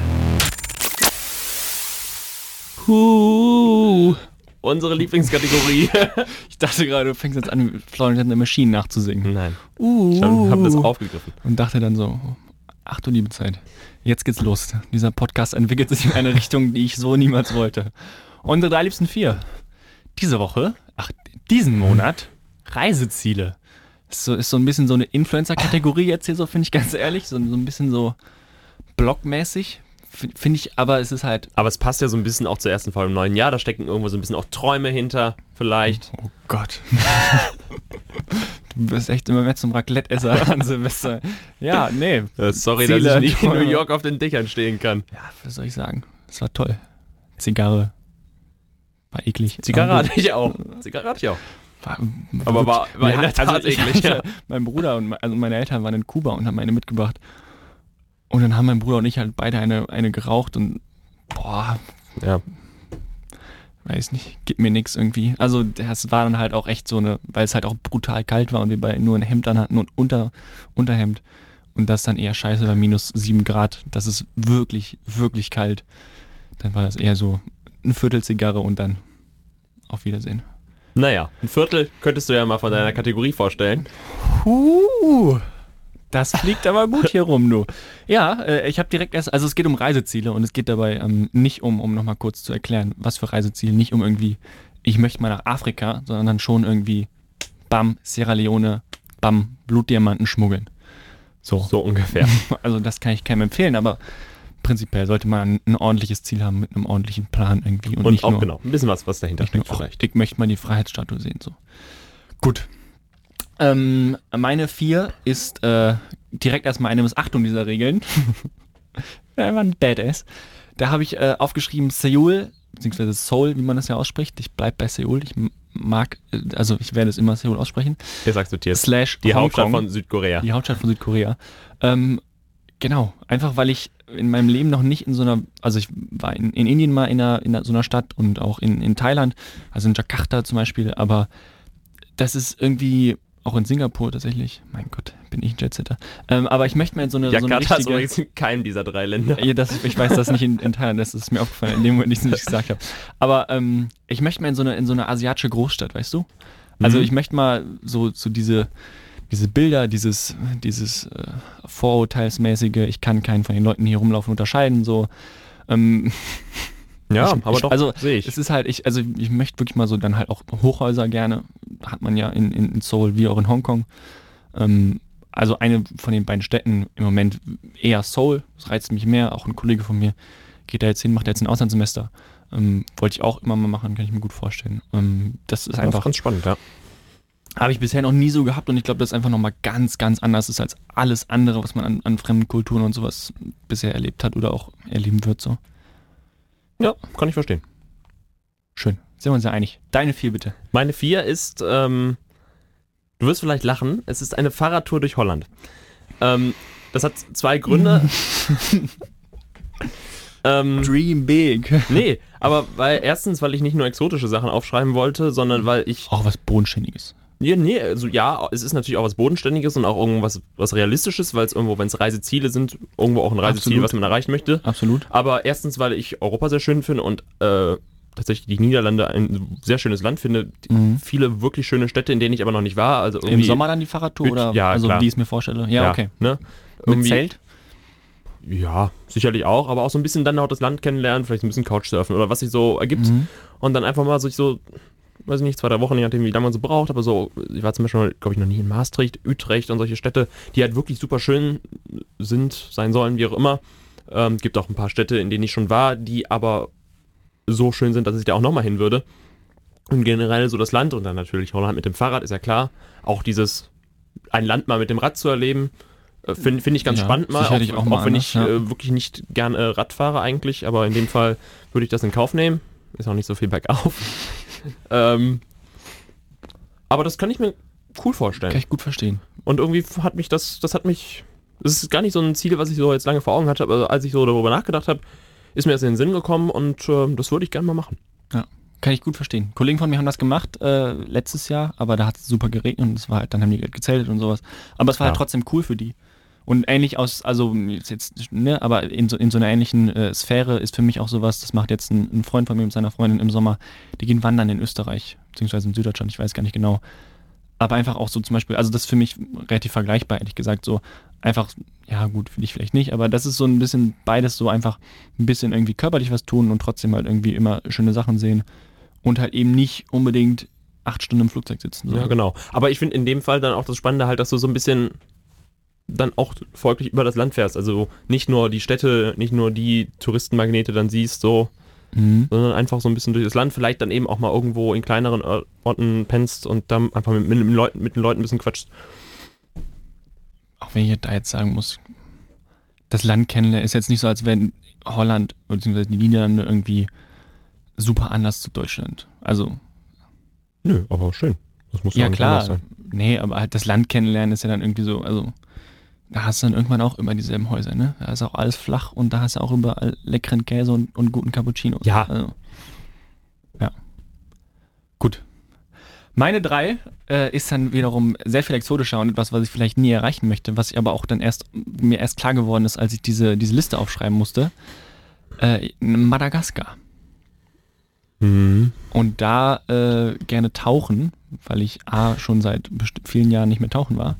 Huh. Unsere Lieblingskategorie. Ich dachte gerade, du fängst jetzt an, Florence and the Machine nachzusingen. Nein. Uh. Ich habe das aufgegriffen. Und dachte dann so, ach du liebe Zeit, jetzt geht's los. Dieser Podcast entwickelt sich in eine Richtung, die ich so niemals wollte. Unsere drei liebsten vier. Diese Woche, ach, diesen Monat, Reiseziele. Ist so, ist so ein bisschen so eine Influencer-Kategorie jetzt hier so, finde ich ganz ehrlich. So, so ein bisschen so blogmäßig, finde ich, aber es ist halt... Aber es passt ja so ein bisschen auch zur ersten Folge im neuen Jahr. Da stecken irgendwo so ein bisschen auch Träume hinter, vielleicht. Oh Gott. Du bist echt immer mehr zum Raclette-Esser an Silvester. Ja, nee. Äh, sorry, Ziele, dass ich nicht in Träume. New York auf den Dächern stehen kann. Ja, was soll ich sagen? Das war toll. Zigarre. War eklig. Zigarre War hatte ich auch. Zigarre hatte ich auch. War, Aber war, war in der Tat also ich, eklig, ja. Mein Bruder und also meine Eltern waren in Kuba und haben eine mitgebracht. Und dann haben mein Bruder und ich halt beide eine, eine geraucht und boah, Ja. weiß nicht, gibt mir nix irgendwie. Also das war dann halt auch echt so eine, weil es halt auch brutal kalt war und wir beide nur ein Hemd an hatten und unter, Unterhemd. Und das dann eher scheiße bei minus sieben Grad. Das ist wirklich, wirklich kalt. Dann war das eher so ein Viertel Zigarre und dann auf Wiedersehen. Naja, ein Viertel könntest du ja mal von deiner Kategorie vorstellen. Huh, das fliegt aber gut hier rum, du. Ja, äh, ich habe direkt erst, also es geht um Reiseziele und es geht dabei ähm, nicht um, um nochmal kurz zu erklären, was für Reiseziele, nicht um irgendwie, ich möchte mal nach Afrika, sondern dann schon irgendwie, bam, Sierra Leone, bam, Blutdiamanten schmuggeln. So. So ungefähr. Also das kann ich keinem empfehlen, aber prinzipiell sollte man ein ordentliches Ziel haben mit einem ordentlichen Plan irgendwie. Und, Und nicht auch nur, genau, ein bisschen was, was dahinter nicht nur, steckt ach, vielleicht. ich möchte mal die Freiheitsstatue sehen. So. Gut. Ähm, meine vier ist äh, direkt erstmal eine Missachtung dieser Regeln. Er war ein Badass. Da habe ich äh, aufgeschrieben Seoul, beziehungsweise Seoul, wie man das ja ausspricht. Ich bleibe bei Seoul. Ich mag, äh, also ich werde es immer Seoul aussprechen. Jetzt sagst du jetzt. Slash Die Hongkong. Hauptstadt von Südkorea. Die Hauptstadt von Südkorea. Ähm, genau, einfach weil ich in meinem Leben noch nicht in so einer, also ich war in, in Indien mal in, einer, in einer, so einer Stadt und auch in, in Thailand, also in Jakarta zum Beispiel, aber das ist irgendwie, auch in Singapur tatsächlich, mein Gott, bin ich ein Jetsetter, ähm, aber ich möchte mal in so eine, so eine Jakarta ist richtige... übrigens in keinem dieser drei Länder. Ja, das, ich weiß das nicht in, in Thailand, das ist mir aufgefallen, in dem Moment, ich es nicht gesagt habe. Aber ähm, ich möchte mal in so eine, in so eine asiatische Großstadt, weißt du? Also Mhm. ich möchte mal so, so diese, diese Bilder, dieses, dieses äh, Vorurteilsmäßige, ich kann keinen von den Leuten hier rumlaufen unterscheiden, so. Ähm, Ja, ich, aber ich, doch, also sehe ich. es ist halt, ich, also ich möchte wirklich mal so dann halt auch Hochhäuser gerne, hat man ja in, in, in Seoul wie auch in Hongkong. Ähm, also eine von den beiden Städten im Moment eher Seoul, das reizt mich mehr, auch ein Kollege von mir geht da jetzt hin, macht jetzt ein Auslandssemester. Ähm, wollte ich auch immer mal machen, kann ich mir gut vorstellen. Ähm, das ist Das einfach, ist ganz spannend, ja. habe ich bisher noch nie so gehabt und ich glaube, das ist einfach nochmal ganz, ganz anders ist als alles andere, was man an, an fremden Kulturen und sowas bisher erlebt hat oder auch erleben wird. So. Ja, kann ich verstehen. Schön, sind wir uns ja einig. Deine vier bitte. Meine vier ist, ähm, du wirst vielleicht lachen, es ist eine Fahrradtour durch Holland. Ähm, das hat zwei Gründe. ähm, Dream big. nee, aber weil erstens, weil ich nicht nur exotische Sachen aufschreiben wollte, sondern weil ich Auch was Bodenständiges. Ja, nee, also ja, es ist natürlich auch was Bodenständiges und auch irgendwas was Realistisches, weil es irgendwo, wenn es Reiseziele sind, irgendwo auch ein Reiseziel, Absolut. was man erreichen möchte. Absolut. Aber erstens, weil ich Europa sehr schön finde und äh, tatsächlich die Niederlande ein sehr schönes Land finde. Mhm. Viele wirklich schöne Städte, in denen ich aber noch nicht war. Also irgendwie, Im Sommer dann die Fahrradtour Hüt- oder ja, also klar. wie ich es mir vorstelle? Ja, okay. Ne? Mit Irgendwie- Zelt? Ja, sicherlich auch, aber auch so ein bisschen dann auch das Land kennenlernen, vielleicht ein bisschen Couchsurfen oder was sich so ergibt. Mhm. Und dann einfach mal so, so, weiß ich nicht, zwei, drei Wochen, je nachdem, wie lange man so braucht, aber so, ich war zum Beispiel, glaube ich, noch nie in Maastricht, Utrecht und solche Städte, die halt wirklich super schön sind, sein sollen, wie auch immer. Ähm, gibt auch ein paar Städte, in denen ich schon war, die aber so schön sind, dass ich da auch nochmal hin würde. Und generell so das Land und dann natürlich Holland mit dem Fahrrad, ist ja klar. Auch dieses, ein Land mal mit dem Rad zu erleben, äh, finde find ich ganz Ja, spannend mal. Auch, sicherlich auch mal auch wenn anders, ich ja. äh, wirklich nicht gern äh, Rad fahre eigentlich, aber in dem Fall würde ich das in Kauf nehmen. Ist auch nicht so viel bergauf. ähm, aber das kann ich mir cool vorstellen. Kann ich gut verstehen. Und irgendwie hat mich das, das hat mich, das ist gar nicht so ein Ziel, was ich so jetzt lange vor Augen hatte, aber als ich so darüber nachgedacht habe, ist mir das in den Sinn gekommen und äh, das würde ich gerne mal machen. Kann ich gut verstehen. Kollegen von mir haben das gemacht äh, letztes Jahr, aber da hat es super geregnet und es war halt, dann haben die halt gezeltet und sowas. Aber es war Ja. halt trotzdem cool für die. Und ähnlich aus, also jetzt, jetzt ne, aber in so, in so einer ähnlichen äh, Sphäre ist für mich auch sowas, das macht jetzt ein, ein Freund von mir mit seiner Freundin im Sommer, die gehen wandern in Österreich, beziehungsweise in Süddeutschland, ich weiß gar nicht genau. Aber einfach auch so zum Beispiel, also das ist für mich relativ vergleichbar, ehrlich gesagt, so einfach, ja gut, für dich vielleicht nicht, aber das ist so ein bisschen beides so einfach ein bisschen irgendwie körperlich was tun und trotzdem halt irgendwie immer schöne Sachen sehen und halt eben nicht unbedingt acht Stunden im Flugzeug sitzen. So. Ja, genau. Aber ich finde in dem Fall dann auch das Spannende halt, dass du so ein bisschen dann auch folglich über das Land fährst. Also nicht nur die Städte, nicht nur die Touristenmagnete dann siehst, so, Mhm. sondern einfach so ein bisschen durch das Land. Vielleicht dann eben auch mal irgendwo in kleineren Orten pennst und dann einfach mit, mit, den Leuten, mit den Leuten ein bisschen quatscht. Auch wenn ich da jetzt sagen muss, das Land kennenlernen ist jetzt nicht so, als wenn Holland bzw. die Niederlande irgendwie super anders zu Deutschland. Also, Nö, aber schön. Das muss ja auch nicht anders klar, sein. nee, aber halt das Land kennenlernen ist ja dann irgendwie so, also da hast du dann irgendwann auch immer dieselben Häuser, ne? Da ist auch alles flach und da hast du auch überall leckeren Käse und, und guten Cappuccino. Ja. Also, ja. Gut. Meine drei äh, ist dann wiederum sehr viel exotischer und etwas, was ich vielleicht nie erreichen möchte, was ich aber auch dann erst mir erst klar geworden ist, als ich diese, diese Liste aufschreiben musste. Äh, Madagaskar. Mhm. Und da äh, gerne tauchen, weil ich A, schon seit best- vielen Jahren nicht mehr tauchen war.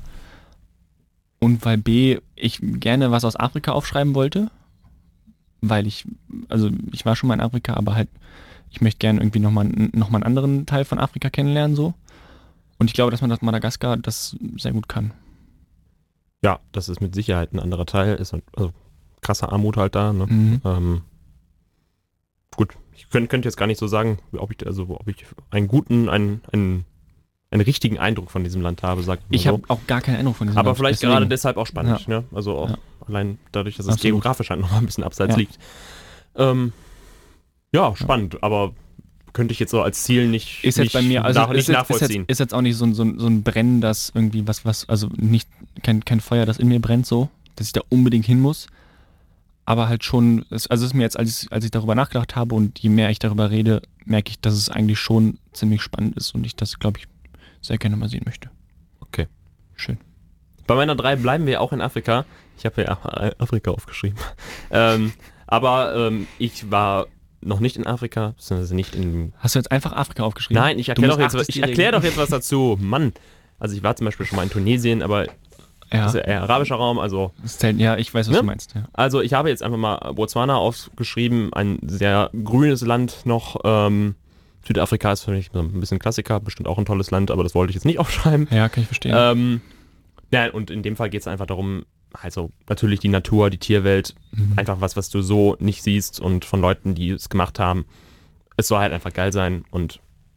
Und weil B, ich gerne was aus Afrika aufschreiben wollte. Weil ich, also ich war schon mal in Afrika, aber halt, ich möchte gerne irgendwie nochmal noch mal einen anderen Teil von Afrika kennenlernen, so. Und ich glaube, dass man das Madagaskar das sehr gut kann. Ja, das ist mit Sicherheit ein anderer Teil. Ist also krasse Armut halt da. Ne? Mhm. Ähm, gut, ich könnte könnt jetzt gar nicht so sagen, ob ich also ob ich einen guten, einen, einen, einen richtigen Eindruck von diesem Land habe, sagt man Ich so. habe auch gar keine Eindruck von diesem Aber Land, vielleicht deswegen. gerade deshalb auch spannend. Ne? Also auch Ja. allein dadurch, dass es Absolut. geografisch halt noch mal ein bisschen abseits Ja. liegt. Ähm, ja, spannend, aber könnte ich jetzt so als Ziel nicht, Ist nicht, jetzt bei mir, also nach, ist, nicht jetzt, ist, nachvollziehen. jetzt, ist jetzt auch nicht so ein, so ein, so ein Brennen, das irgendwie was, was, also nicht, kein, kein Feuer, das in mir brennt so, dass ich da unbedingt hin muss. Aber halt schon, es- also es ist mir jetzt, als ich, als ich darüber nachgedacht habe und je mehr ich darüber rede, merke ich, dass es eigentlich schon ziemlich spannend ist und ich das, glaube ich, sehr gerne mal sehen möchte. Okay. Schön. Bei meiner drei bleiben wir auch in Afrika. Ich habe ja Afrika aufgeschrieben. ähm, aber ähm, ich war noch nicht in Afrika, beziehungsweise nicht in... Hast du jetzt einfach Afrika aufgeschrieben? Nein, ich Du erkläre doch, jetzt, missachtest was- die ich erklär Regeln. doch jetzt was dazu. Mann. Also ich war zum Beispiel schon mal in Tunesien, aber Ja, das ist ja eher arabischer Raum. Also, das zählt, ja, ich weiß, was Ne? du meinst. Ja. also ich habe jetzt einfach mal Botswana aufgeschrieben. Ein sehr grünes Land noch. Ähm, Südafrika ist für mich so ein bisschen Klassiker. Bestimmt auch ein tolles Land, aber das wollte ich jetzt nicht aufschreiben. ja, kann ich verstehen. Ähm, ja, und in dem Fall geht es einfach darum, also natürlich die Natur, die Tierwelt, Mhm. einfach was, was du so nicht siehst und von Leuten, die es gemacht haben. Es soll halt einfach geil sein und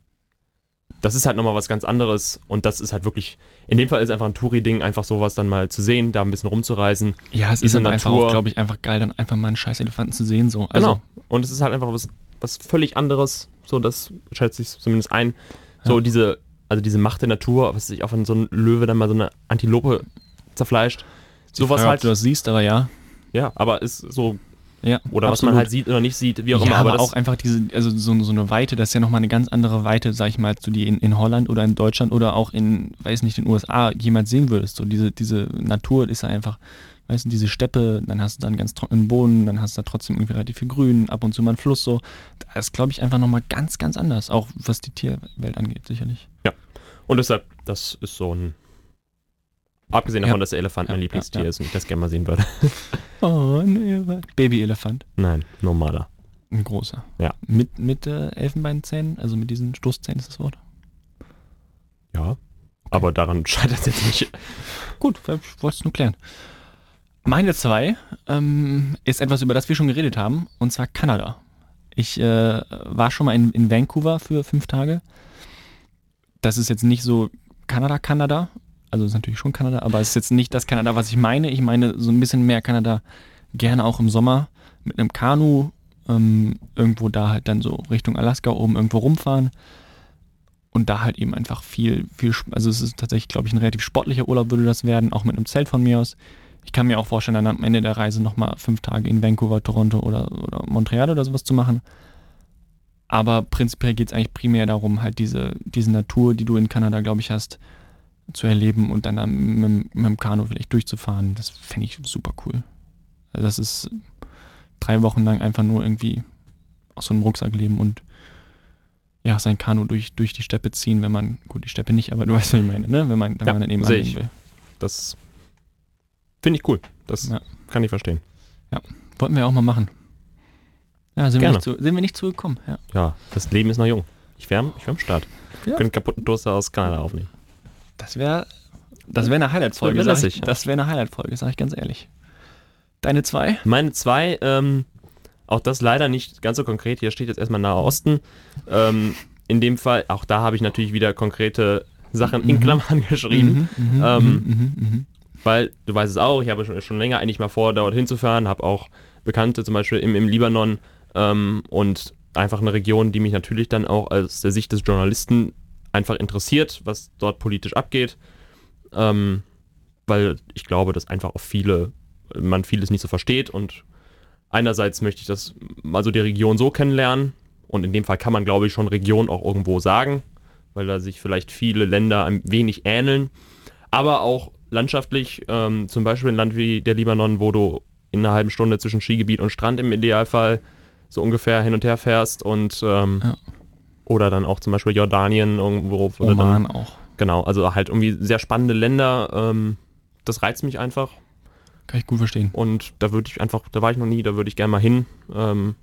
das ist halt nochmal was ganz anderes und das ist halt wirklich, in dem Fall ist einfach ein Touri-Ding, einfach sowas dann mal zu sehen, da ein bisschen rumzureisen. Ja, es ist diese dann einfach Natur- auch, glaube ich, einfach geil, dann einfach mal einen scheiß Elefanten zu sehen. So. Also, Genau. Und es ist halt einfach was, was völlig anderes, so das schätze ich zumindest ein. So Ja. diese, also diese Macht der Natur, was sich auch wenn so ein Löwe dann mal so eine Antilope zerfleischt. die Sowas Frage, halt, ob du das siehst, aber ja. ja, aber ist so, ja oder was absolut. man halt sieht oder nicht sieht, wie auch ja, immer. aber, Aber das, auch einfach diese, also so, so eine Weite, das ist ja nochmal eine ganz andere Weite, sag ich mal, als du die in, in Holland oder in Deutschland oder auch in, weiß nicht, in den U S A jemals sehen würdest. So diese, diese Natur ist ja einfach, weißt du, diese Steppe, dann hast du dann ganz trockenen Boden, dann hast du da trotzdem irgendwie relativ viel Grün, ab und zu mal ein Fluss so. Das ist, glaube ich, einfach nochmal ganz, ganz anders, auch was die Tierwelt angeht, sicherlich. und deshalb, das ist so ein, abgesehen davon, Ja. dass der Elefant mein Ja, Lieblingstier ja, ja. ist und ich das gerne mal sehen würde. Oh, nee, Baby-Elefant. Nein, normaler. Ein großer. Ja. Mit, mit äh, Elfenbeinzähnen, also mit diesen Stoßzähnen ist das Wort. Ja, aber daran scheitert es jetzt nicht. Gut, ich wollte es nur klären. Meine zwei ähm, ist etwas, über das wir schon geredet haben, und zwar Kanada. Ich äh, war schon mal in, in Vancouver für fünf Tage. Das ist jetzt nicht so Kanada-Kanada, also ist natürlich schon Kanada, aber es ist jetzt nicht das Kanada, was ich meine. Ich meine so ein bisschen mehr Kanada, gerne auch im Sommer mit einem Kanu, ähm, irgendwo da halt dann so Richtung Alaska oben irgendwo rumfahren. Und da halt eben einfach viel, viel, also es ist tatsächlich, glaube ich, ein relativ sportlicher Urlaub würde das werden, auch mit einem Zelt von mir aus. Ich kann mir auch vorstellen, dann am Ende der Reise nochmal fünf Tage in Vancouver, Toronto oder, oder Montreal oder sowas zu machen. Aber prinzipiell geht es eigentlich primär darum, halt diese, diese Natur, die du in Kanada, glaube ich, hast, zu erleben und dann mit, mit dem Kanu vielleicht durchzufahren. Das fände ich super cool. Also das ist drei Wochen lang einfach nur irgendwie aus so einem Rucksack leben und ja, sein Kanu durch, durch die Steppe ziehen, wenn man, gut, die Steppe nicht, aber du weißt, was ich meine, ne? Wenn man, wenn Ja, man dann eben sehe anlegen ich. will. Das finde ich cool. Das Ja. kann ich verstehen. Wollten wir auch mal machen. Ja, sind, wir Gerne. nicht, zu, sind wir nicht zugekommen. Ja. Ja, das Leben ist noch jung. Ich wäre ich wär am Start. Ja. Wir können kaputten Toaster aus Kanada aufnehmen. Das wäre das wär eine Highlight-Folge. Das wär sag lässig, ich- ja. Das wäre eine Highlight-Folge, sag ich ganz ehrlich. Deine zwei? Meine zwei, ähm, auch das leider nicht ganz so konkret, hier steht jetzt erstmal Nahe Osten. Ähm, in dem Fall, auch da habe ich natürlich wieder konkrete Sachen in Mhm. Klammern geschrieben, Mhm, mhm, Ähm, mhm, mhm, mhm. weil du weißt es auch, ich habe schon, schon länger eigentlich mal vor, dort hinzufahren, habe auch Bekannte zum Beispiel im, im Libanon ähm, und einfach eine Region, die mich natürlich dann auch aus der Sicht des Journalisten einfach interessiert, was dort politisch abgeht, ähm, weil ich glaube, dass einfach auch viele, man vieles nicht so versteht und einerseits möchte ich das mal so die Region so kennenlernen und in dem Fall kann man, glaube ich, schon Region auch irgendwo sagen, weil da sich vielleicht viele Länder ein wenig ähneln, aber auch landschaftlich, ähm, zum Beispiel ein Land wie der Libanon, wo du in einer halben Stunde zwischen Skigebiet und Strand im Idealfall so ungefähr hin und her fährst und ähm, Ja. oder dann auch zum Beispiel Jordanien irgendwo. wo du Oman dann, auch. genau, also halt irgendwie sehr spannende Länder, ähm, das reizt mich einfach Kann ich gut verstehen. und da würde ich einfach, da war ich noch nie, da würde ich gerne mal hin. Ähm,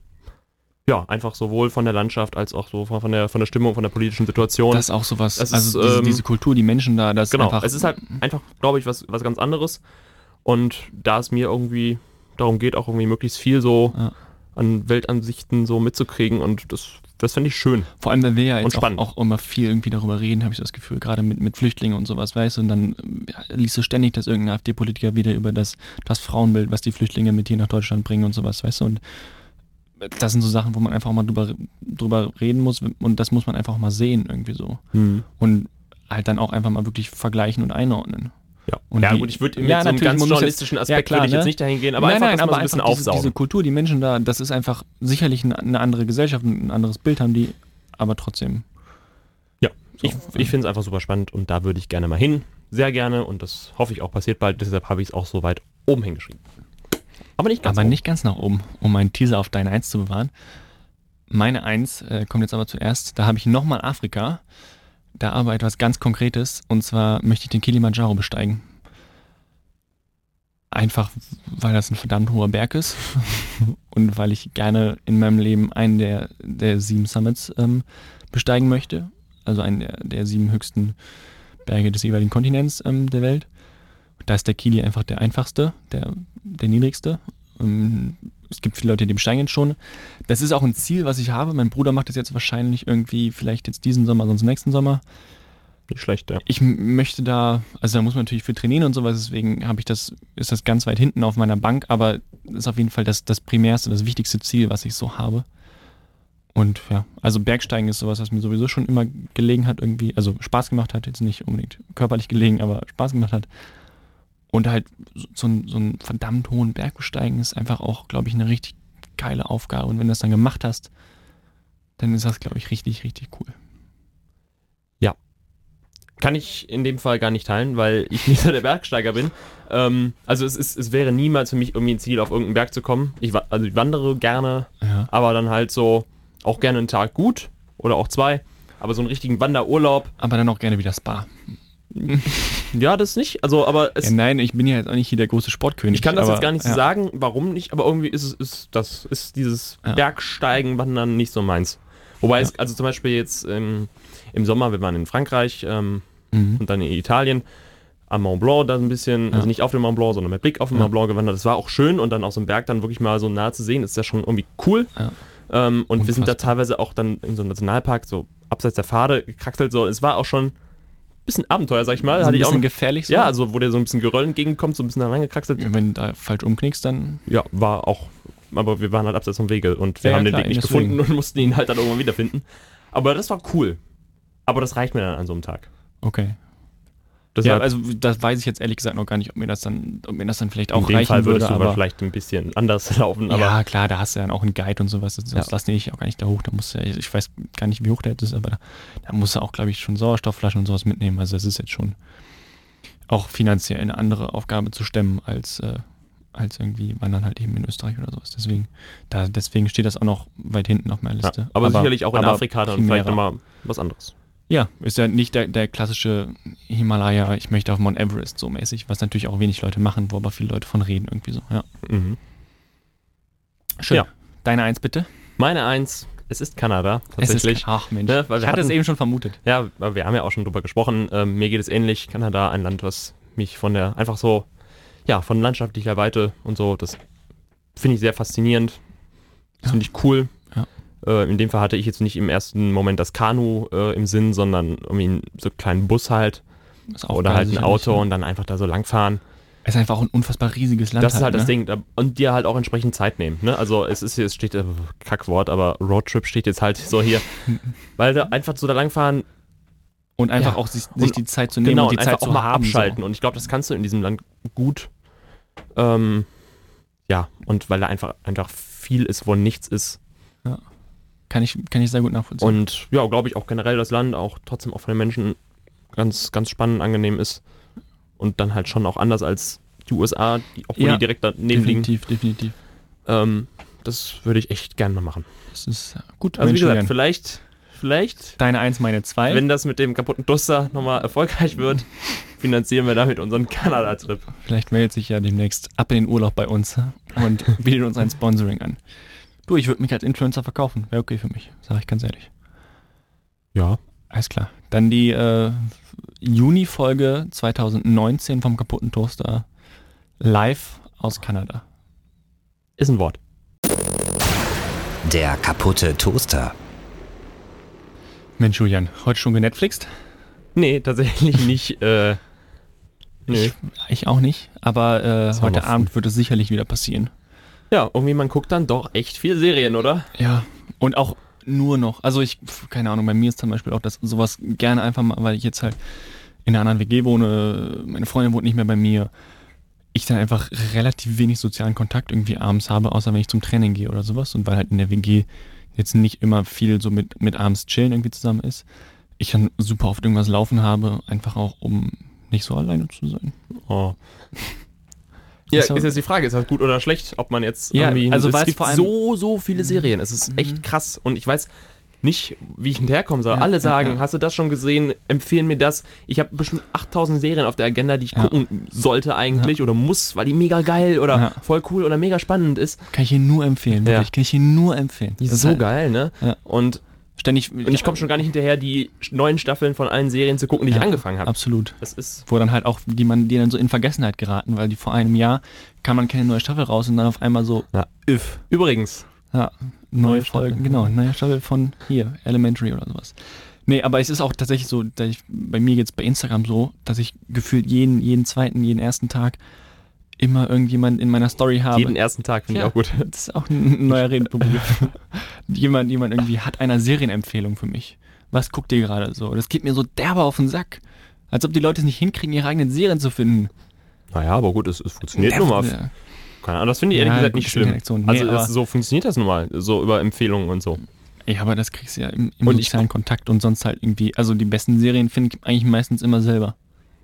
ja, einfach sowohl von der Landschaft als auch so von von der, von der Stimmung, von der politischen Situation. Das ist auch sowas, Das ist, also diese, ähm, diese Kultur, die Menschen da, das Genau, ist einfach... es ist halt einfach, glaube ich, was, was ganz anderes. Und da es mir irgendwie darum geht, auch irgendwie möglichst viel so Ja. an Weltansichten so mitzukriegen und das, das finde ich schön. Vor allem, weil wir ja Und jetzt auch, spannend. auch immer viel irgendwie darüber reden, habe ich das Gefühl, gerade mit, mit Flüchtlingen und sowas, weißt du, und dann ja, liest du ständig, dass irgendein AfD-Politiker wieder über das, das Frauenbild, was die Flüchtlinge mit hier nach Deutschland bringen und sowas, weißt du, und das sind so Sachen, wo man einfach auch mal drüber, drüber reden muss und das muss man einfach auch mal sehen irgendwie so und halt dann auch einfach mal wirklich vergleichen und einordnen. Ja, Und ja die- gut, ich würde mit Ja, so einem natürlich, ganz man muss journalistischen jetzt- Aspekt ja, klar, würde ich ne? jetzt nicht dahin gehen, aber nein, einfach, nein, dass man aber so ein bisschen einfach diese, aufsaugen. diese Kultur, die Menschen da, das ist einfach sicherlich eine, eine andere Gesellschaft, ein anderes Bild haben die, aber trotzdem. Ja, So, ich, ich finde es einfach super spannend und da würde ich gerne mal hin. Sehr gerne und das hoffe ich auch passiert bald, deshalb habe ich es auch so weit oben hingeschrieben. Aber nicht ganz aber oben. nicht ganz nach oben, um einen Teaser auf deine Eins zu bewahren. Meine Eins äh, kommt jetzt aber zuerst. Da habe ich nochmal Afrika. Da aber etwas ganz Konkretes. Und zwar möchte ich den Kilimanjaro besteigen. Einfach, weil das ein verdammt hoher Berg ist. Und weil ich gerne in meinem Leben einen der, der sieben Summits ähm, besteigen möchte. Also einen der, der sieben höchsten Berge des jeweiligen Kontinents ähm, der Welt. Da ist der Kili einfach der einfachste, der, der niedrigste. Ähm, Es gibt viele Leute, die besteigen jetzt schon. Das ist auch ein Ziel, was ich habe. Mein Bruder macht das jetzt wahrscheinlich irgendwie, vielleicht jetzt diesen Sommer, sonst nächsten Sommer. Nicht schlecht, ja. Ich m- möchte da, also da muss man natürlich für trainieren und sowas, deswegen habe ich das, ist das ganz weit hinten auf meiner Bank, aber das ist auf jeden Fall das, das primärste, das wichtigste Ziel, was ich so habe. Und ja, also Bergsteigen ist sowas, was mir sowieso schon immer gelegen hat irgendwie, also Spaß gemacht hat, jetzt nicht unbedingt körperlich gelegen, aber Spaß gemacht hat. Und halt so, so, einen, so einen verdammt hohen Berg besteigen ist einfach auch, glaube ich, eine richtig geile Aufgabe. Und wenn du das dann gemacht hast, dann ist das, glaube ich, richtig, richtig cool. Kann ich in dem Fall gar nicht teilen, weil ich nicht so der Bergsteiger bin. Ähm, also es, ist, es wäre niemals für mich irgendwie ein Ziel, auf irgendeinen Berg zu kommen. Ich, wa- also ich wandere gerne, Ja. aber dann halt so auch gerne einen Tag gut oder auch zwei. Aber so einen richtigen Wanderurlaub, Aber dann auch gerne wieder Spa. ja, das nicht. Also, aber es, Ja, nein, ich bin ja jetzt auch nicht hier der große Sportkönig. ich kann das aber, jetzt gar nicht so ja. sagen, warum nicht, aber irgendwie ist es, ist das, ist dieses Ja. Bergsteigen, Wandern nicht so meins. Wobei Ja. es, also zum Beispiel jetzt ähm, im Sommer, wir waren in Frankreich, ähm, Mhm. und dann in Italien am Mont Blanc da so ein bisschen, Ja. also nicht auf dem Mont Blanc, sondern mit Blick auf den Ja. Mont Blanc gewandert. Das war auch schön und dann auch so einen Berg dann wirklich mal so nah zu sehen, ist ja schon irgendwie cool. Ja. Ähm, und wir sind da Unfassbar. teilweise auch dann in so einem Nationalpark so abseits der Pfade gekraxelt. So. Es war auch schon ein bisschen Abenteuer, sag ich mal. Also Hatte ein ich auch bisschen noch, gefährlich so. ja, also wo der so ein bisschen Geröll entgegenkommt, so ein bisschen da reingekraxelt. Wenn du da falsch umknickst, dann. Ja, war auch, aber wir waren halt abseits vom Wege und wir Ja, haben klar, den Weg nicht deswegen. gefunden und mussten ihn halt dann irgendwann wiederfinden. Aber das war cool. Aber das reicht mir dann an so einem Tag. Okay. Deshalb, Ja, also das weiß ich jetzt ehrlich gesagt noch gar nicht, ob mir das dann, ob mir das dann vielleicht auch in dem reichen Fall würdest würde. du Aber vielleicht ein bisschen anders laufen, aber ja, klar, da hast du dann auch einen Guide und sowas. Das Ja. lassen die dich auch gar nicht da hoch. Da musst du, ich weiß gar nicht, wie hoch der ist, aber da, da musst du auch, glaube ich, schon Sauerstoffflaschen und sowas mitnehmen. Also das ist jetzt schon auch finanziell eine andere Aufgabe zu stemmen als, äh, als irgendwie wandern halt eben in Österreich oder sowas. Deswegen, da, deswegen steht das auch noch weit hinten auf meiner ja. Liste. aber, sicherlich auch in aber Afrika dann vielleicht primärer. nochmal was anderes. Ja, ist ja nicht der, der klassische Himalaya, ich möchte auf Mount Everest so mäßig, was natürlich auch wenig Leute machen, wo aber viele Leute von reden irgendwie so, ja. Mhm. Schön. Ja. Deine Eins bitte? Meine Eins, es ist Kanada, Es tatsächlich. ist, ach Mensch, Ne, weil wir ich hatte es hatten- eben schon vermutet. Ja, aber wir haben ja auch schon drüber gesprochen. Ähm, mir geht es ähnlich. Kanada, ein Land, was mich von der, einfach so, ja, von landschaftlicher Weite und so, das finde ich sehr faszinierend. Das Ja. finde ich cool. Ja. Äh, in dem Fall hatte ich jetzt nicht im ersten Moment das Kanu äh, im Sinn, sondern irgendwie einen so kleinen Bus halt Ist auch oder geil, halt ein sicherlich, Auto ja. und dann einfach da so langfahren. Es ist einfach auch ein unfassbar riesiges Land. Das ist halt das ne? Ding. Da- Und dir halt auch entsprechend Zeit nehmen. Ne? Also es ist hier, es steht, äh, Kackwort, aber Roadtrip steht jetzt halt so hier. Weil da einfach so da langfahren, Und einfach Ja. auch sich, sich Und- die Zeit zu nehmen genau, und die und Zeit einfach zu auch mal haben. abschalten. Und ich glaube, das kannst du in diesem Land gut. Ähm, ja, und weil da einfach, einfach viel ist, wo nichts ist. So. Kann ich, kann ich sehr gut nachvollziehen. Und ja, glaube ich auch generell das Land auch trotzdem auch von den Menschen ganz, ganz spannend, angenehm ist. Und dann halt schon auch anders als die U S A, die, obwohl Ja, die direkt daneben liegen. definitiv, definitiv. Ähm, das würde ich echt gerne mal machen. Das ist gut. Also wie Mensch, gesagt, Julian. vielleicht, vielleicht, Deine Eins, meine Zwei. wenn das mit dem kaputten Toaster nochmal erfolgreich wird, finanzieren wir damit unseren Kanada-Trip. Vielleicht meldet sich ja demnächst ab in den Urlaub bei uns und bietet uns ein Sponsoring an. Du, ich würde mich als Influencer verkaufen. Wäre okay für mich, sage ich ganz ehrlich. Ja. Alles klar. Dann die äh, Juni-Folge zwanzig neunzehn vom kaputten Toaster live aus Kanada. Ist ein Wort. Der kaputte Toaster. Mensch, Julian, heute schon genetflixt? Nee, tatsächlich nicht. Äh, nee. Ich, ich auch nicht, aber äh, war heute noch Abend wird es sicherlich wieder passieren. Ja, irgendwie man guckt dann doch echt viel Serien, oder? Ja, und auch nur noch. Also ich, pf, keine Ahnung, bei mir ist zum Beispiel auch das sowas gerne einfach mal, weil ich jetzt halt in einer anderen W G wohne, meine Freundin wohnt nicht mehr bei mir, ich dann einfach relativ wenig sozialen Kontakt irgendwie abends habe, außer wenn ich zum Training gehe oder sowas. Und weil halt in der W G jetzt nicht immer viel so mit, mit abends chillen irgendwie zusammen ist, ich dann super oft irgendwas laufen habe, einfach auch um nicht so alleine zu sein. Oh. Ja, Ist aber- ist jetzt die Frage, ist das gut oder schlecht, ob man jetzt Ja, irgendwie... also es weil's gibt vor allem- so, so viele Serien, es ist echt krass und ich weiß nicht, wie ich hinterherkommen soll. Ja, Alle ja, sagen, ja. hast du das schon gesehen, empfehlen mir das. Ich habe bestimmt achttausend Serien auf der Agenda, die ich Ja. gucken sollte eigentlich oder muss, weil die mega geil oder Ja. voll cool oder mega spannend ist. Kann ich hier nur empfehlen, wirklich. Ja. Kann ich hier nur empfehlen. Die Das ist so halt geil, ne? Ja. Und, Ständig. und ich komme schon gar nicht hinterher, die neuen Staffeln von allen Serien zu gucken, die Ja, ich angefangen habe. Absolut. Das ist... Wo dann halt auch, die man, die dann so in Vergessenheit geraten, weil die vor einem Jahr kam dann keine neue Staffel raus und dann auf einmal so, Ja. if. Übrigens, Ja, neue, Neue Folgen, Staffel. genau, neue Staffel von hier, Elementary oder sowas. Nee, aber es ist auch tatsächlich so, dass ich, bei mir jetzt bei Instagram so, dass ich gefühlt jeden, jeden zweiten, jeden ersten Tag immer irgendjemand in meiner Story habe. jeden ersten Tag finde Ja. ich auch gut. Das ist auch ein neuer Redebegriff. jemand, jemand irgendwie hat eine Serienempfehlung für mich. Was guckt ihr gerade so? Das geht mir so derbe auf den Sack. Als ob die Leute es nicht hinkriegen, ihre eigenen Serien zu finden. Naja, aber gut, es, es funktioniert nun mal. Ja. Keine Ahnung, das finde ich ehrlich Ja, gesagt gut, nicht das sind schlimm. Reaktionen. Nee, Also aber- das, so funktioniert das nun mal, so über Empfehlungen und so. Ja, aber das kriegst du ja im, im Und ich- sozialen Kontakt und sonst halt irgendwie. Also die besten Serien finde ich eigentlich meistens immer selber.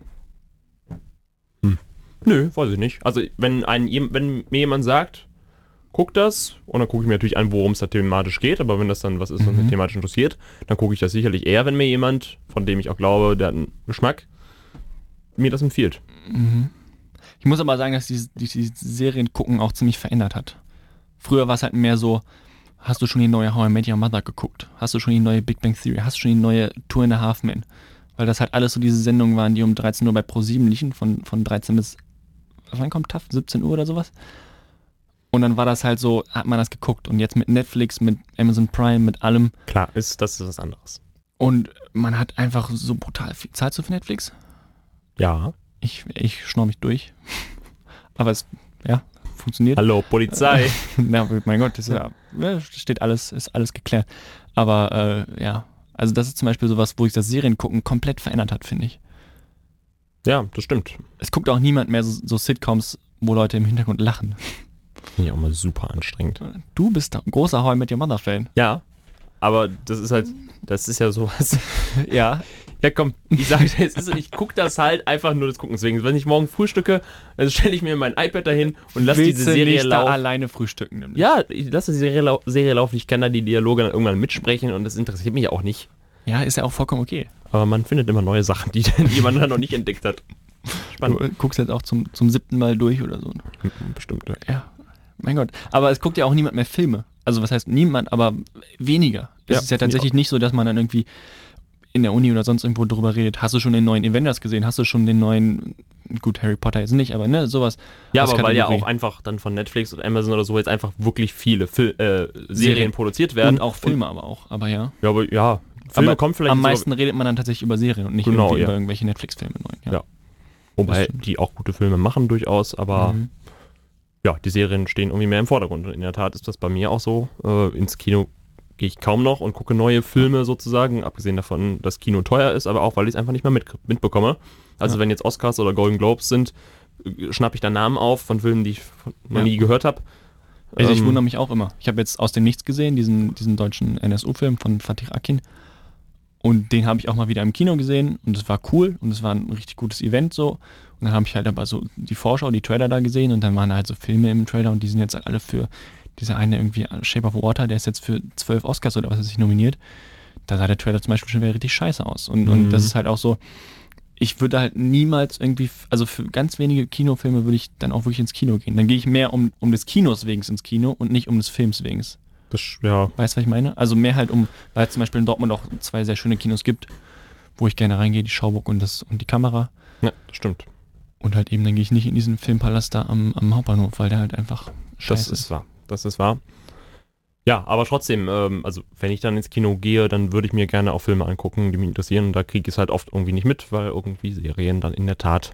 Nö, weiß ich nicht. Also wenn, ein, jem- wenn mir jemand sagt, guck das, und dann gucke ich mir natürlich an, worum es da thematisch geht, aber wenn das dann was ist, was Mhm. mich thematisch interessiert, dann gucke ich das sicherlich eher, wenn mir jemand, von dem ich auch glaube, der hat einen Geschmack, mir das empfiehlt. Mhm. Ich muss aber sagen, dass dieses, dieses Serien gucken auch ziemlich verändert hat. Früher war es halt mehr so, hast du schon die neue How I Met Your Mother geguckt? Hast du schon die neue Big Bang Theory? Hast du schon die neue Two and a Half Men? Weil das halt alles so diese Sendungen waren, die um dreizehn Uhr bei ProSieben liefen, von, von dreizehn bis, wann kommt T A F? siebzehn Uhr oder sowas? Und dann war das halt so, hat man das geguckt. Und jetzt mit Netflix, mit Amazon Prime, mit allem. Klar, ist, das ist was anderes. Und man hat einfach so brutal viel. Zahlst du für Netflix? Ja. Ich, ich schnorr mich durch. Aber es, ja, funktioniert. Hallo, Polizei. Ja, mein Gott, das ist ja, ja, steht alles, ist alles geklärt. Aber äh, ja, also das ist zum Beispiel sowas, wo sich das Serien gucken komplett verändert hat, finde ich. Ja, das stimmt. Es guckt auch niemand mehr so, so Sitcoms, wo Leute im Hintergrund lachen. Finde ich auch mal super anstrengend. Du bist ein großer How I Met Your Mother-Fan. Ja, aber das ist halt, das ist ja sowas. Ja. Ja komm, ich sage dir, es ist, ich gucke das halt einfach nur des Guckens wegen. Wenn ich morgen frühstücke, dann stelle ich mir mein iPad dahin und lasse Willst diese du Serie nicht da laufen. alleine frühstücken? Nämlich? Ja, ich lasse die Serie, lau- Serie laufen. Ich kann da die Dialoge dann irgendwann mitsprechen und das interessiert mich auch nicht. Ja, ist ja auch vollkommen okay. Aber man findet immer neue Sachen, die, die man dann noch nicht entdeckt hat. Spannend. Du guckst jetzt auch zum, zum siebten Mal durch oder so. Bestimmt, ja. Ja, mein Gott. Aber es guckt ja auch niemand mehr Filme. Also was heißt niemand, aber weniger. Es Ja, ist ja tatsächlich nicht so, dass man dann irgendwie in der Uni oder sonst irgendwo drüber redet. Hast du schon den neuen Avengers gesehen? Hast du schon den neuen, gut, Harry Potter jetzt nicht, aber ne, sowas. Ja, aus aber weil ja Kategorie. auch einfach dann von Netflix oder Amazon oder so jetzt einfach wirklich viele Fil- äh, Serien, Serien. produziert werden. Und auch Filme aber auch, aber ja. Ja, aber ja, Filme aber kommen vielleicht am so- meisten redet man dann tatsächlich über Serien und nicht Genau, irgendwie ja. über irgendwelche Netflix-Filme neuen. Ja. Ja. Wobei Das stimmt. die auch gute Filme machen durchaus, aber Mhm. ja, die Serien stehen irgendwie mehr im Vordergrund. Und in der Tat ist das bei mir auch so. Äh, ins Kino gehe ich kaum noch und gucke neue Filme sozusagen, abgesehen davon, dass Kino teuer ist, aber auch, weil ich es einfach nicht mehr mit, mitbekomme. Also Ja. wenn jetzt Oscars oder Golden Globes sind, äh, schnappe ich da Namen auf von Filmen, die ich von- noch Ja. nie gehört habe. Also ich Ähm, wundere mich auch immer. Ich habe jetzt aus dem Nichts gesehen, diesen, diesen deutschen N S U-Film von Fatih Akin. Und den habe ich auch mal wieder im Kino gesehen und es war cool und es war ein richtig gutes Event so. Und dann habe ich halt aber so die Vorschau, die Trailer da gesehen und dann waren halt so Filme im Trailer und die sind jetzt halt alle für, dieser eine irgendwie, Shape of Water, der ist jetzt für zwölf Oscars oder was ist sich nominiert. Da sah der Trailer zum Beispiel schon wieder richtig scheiße aus. Und, Mhm. und das ist halt auch so, ich würde halt niemals irgendwie, also für ganz wenige Kinofilme würde ich dann auch wirklich ins Kino gehen. Dann gehe ich mehr um, um des Kinos wegen ins Kino und nicht um des Films wegen. Das, ja, Weißt du, was ich meine? Also mehr halt um, weil es zum Beispiel in Dortmund auch zwei sehr schöne Kinos gibt, wo ich gerne reingehe, die Schauburg und, das, und die Kamera. ja, das stimmt. Und halt eben, dann gehe ich nicht in diesen Filmpalast da am, am Hauptbahnhof, weil der halt einfach scheiße Das ist wahr. Das ist wahr. Ja, aber trotzdem, ähm, also wenn ich dann ins Kino gehe, dann würde ich mir gerne auch Filme angucken, die mich interessieren. Und da kriege ich es halt oft irgendwie nicht mit, weil irgendwie Serien dann in der Tat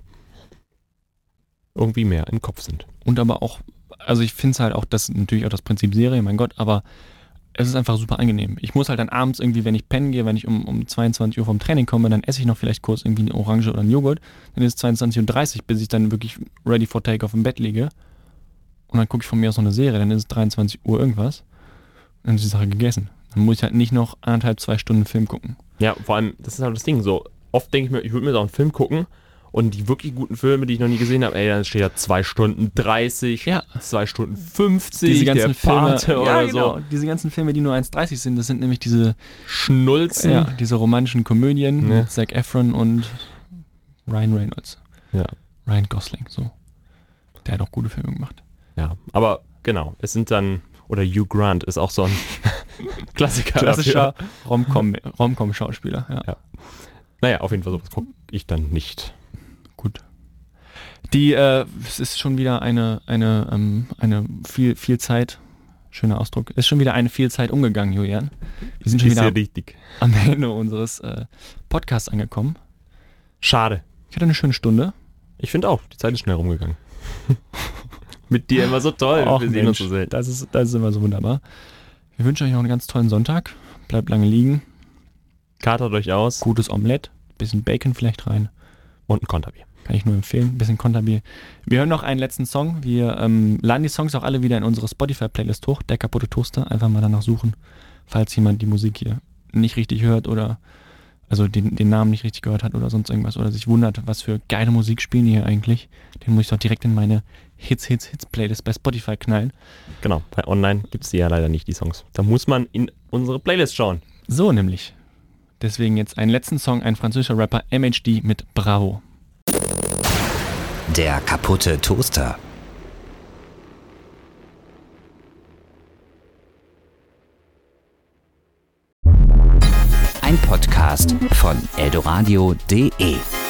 irgendwie mehr im Kopf sind. Und aber auch, also ich finde es halt auch, das ist natürlich auch das Prinzip Serie, mein Gott, aber es ist einfach super angenehm. Ich muss halt dann abends irgendwie, wenn ich pennen gehe, wenn ich um, um zweiundzwanzig Uhr vom Training komme, dann esse ich noch vielleicht kurz irgendwie eine Orange oder einen Joghurt. Dann ist es zweiundzwanzig Uhr dreißig, bis ich dann wirklich ready for take auf dem Bett liege. Und dann gucke ich von mir aus noch eine Serie, dann ist es dreiundzwanzig Uhr irgendwas. Und dann ist die Sache gegessen. Dann muss ich halt nicht noch anderthalb, zwei Stunden Film gucken. Ja, vor allem, das ist halt das Ding so. Oft denke ich mir, ich würde mir so einen Film gucken und die wirklich guten Filme, die ich noch nie gesehen habe, ey, dann steht da zwei Stunden dreißig, Ja. zwei Stunden fünfzig, Diese ganzen der Filme, Pate ja, oder genau, so. diese ganzen Filme, die nur eins dreißig sind, das sind nämlich diese, Schnulzen. ja, diese romantischen Komödien Ja. mit Zac Efron und Ryan Reynolds. Ja. Ryan Gosling, so. Der hat auch gute Filme gemacht. Ja, aber genau, es sind dann, oder Hugh Grant ist auch so ein Klassiker. Klassischer dafür. Rom-Com, Rom-Com-Schauspieler, ja. Ja. Naja, auf jeden Fall, sowas gucke ich dann nicht. Gut. Die, äh, es ist schon wieder eine, eine, ähm, eine viel, viel Zeit, schöner Ausdruck, ist schon wieder eine viel Zeit umgegangen, Julian. Wir sind schon Ist ja wieder richtig. am Ende unseres äh, Podcasts angekommen. Schade. Ich hatte eine schöne Stunde. Ich finde auch, die Zeit ist schnell rumgegangen. Mit dir immer so toll. Och, wir sehen uns Mensch, so selten. das ist, das ist immer so wunderbar. Wir wünschen euch noch einen ganz tollen Sonntag. Bleibt lange liegen. Katert euch aus Gutes Omelett. Bisschen Bacon vielleicht rein. und ein Konterbier. Kann ich nur empfehlen. Bisschen Konterbier. Wir hören noch einen letzten Song. Wir ähm, laden die Songs auch alle wieder in unsere Spotify-Playlist hoch. Der kaputte Toaster. Einfach mal danach suchen, falls jemand die Musik hier nicht richtig hört oder also den, den Namen nicht richtig gehört hat oder sonst irgendwas oder sich wundert, was für geile Musik spielen die hier eigentlich. Den muss ich doch direkt in meine Hits, Hits, Hits Playlist bei Spotify knallen. Genau, bei Online gibt es die ja leider nicht, die Songs. Da muss man in unsere Playlist schauen. So nämlich. Deswegen jetzt einen letzten Song, ein französischer Rapper, M H D mit Bravo. Der kaputte Toaster. Ein Podcast von eldoradio punkt de.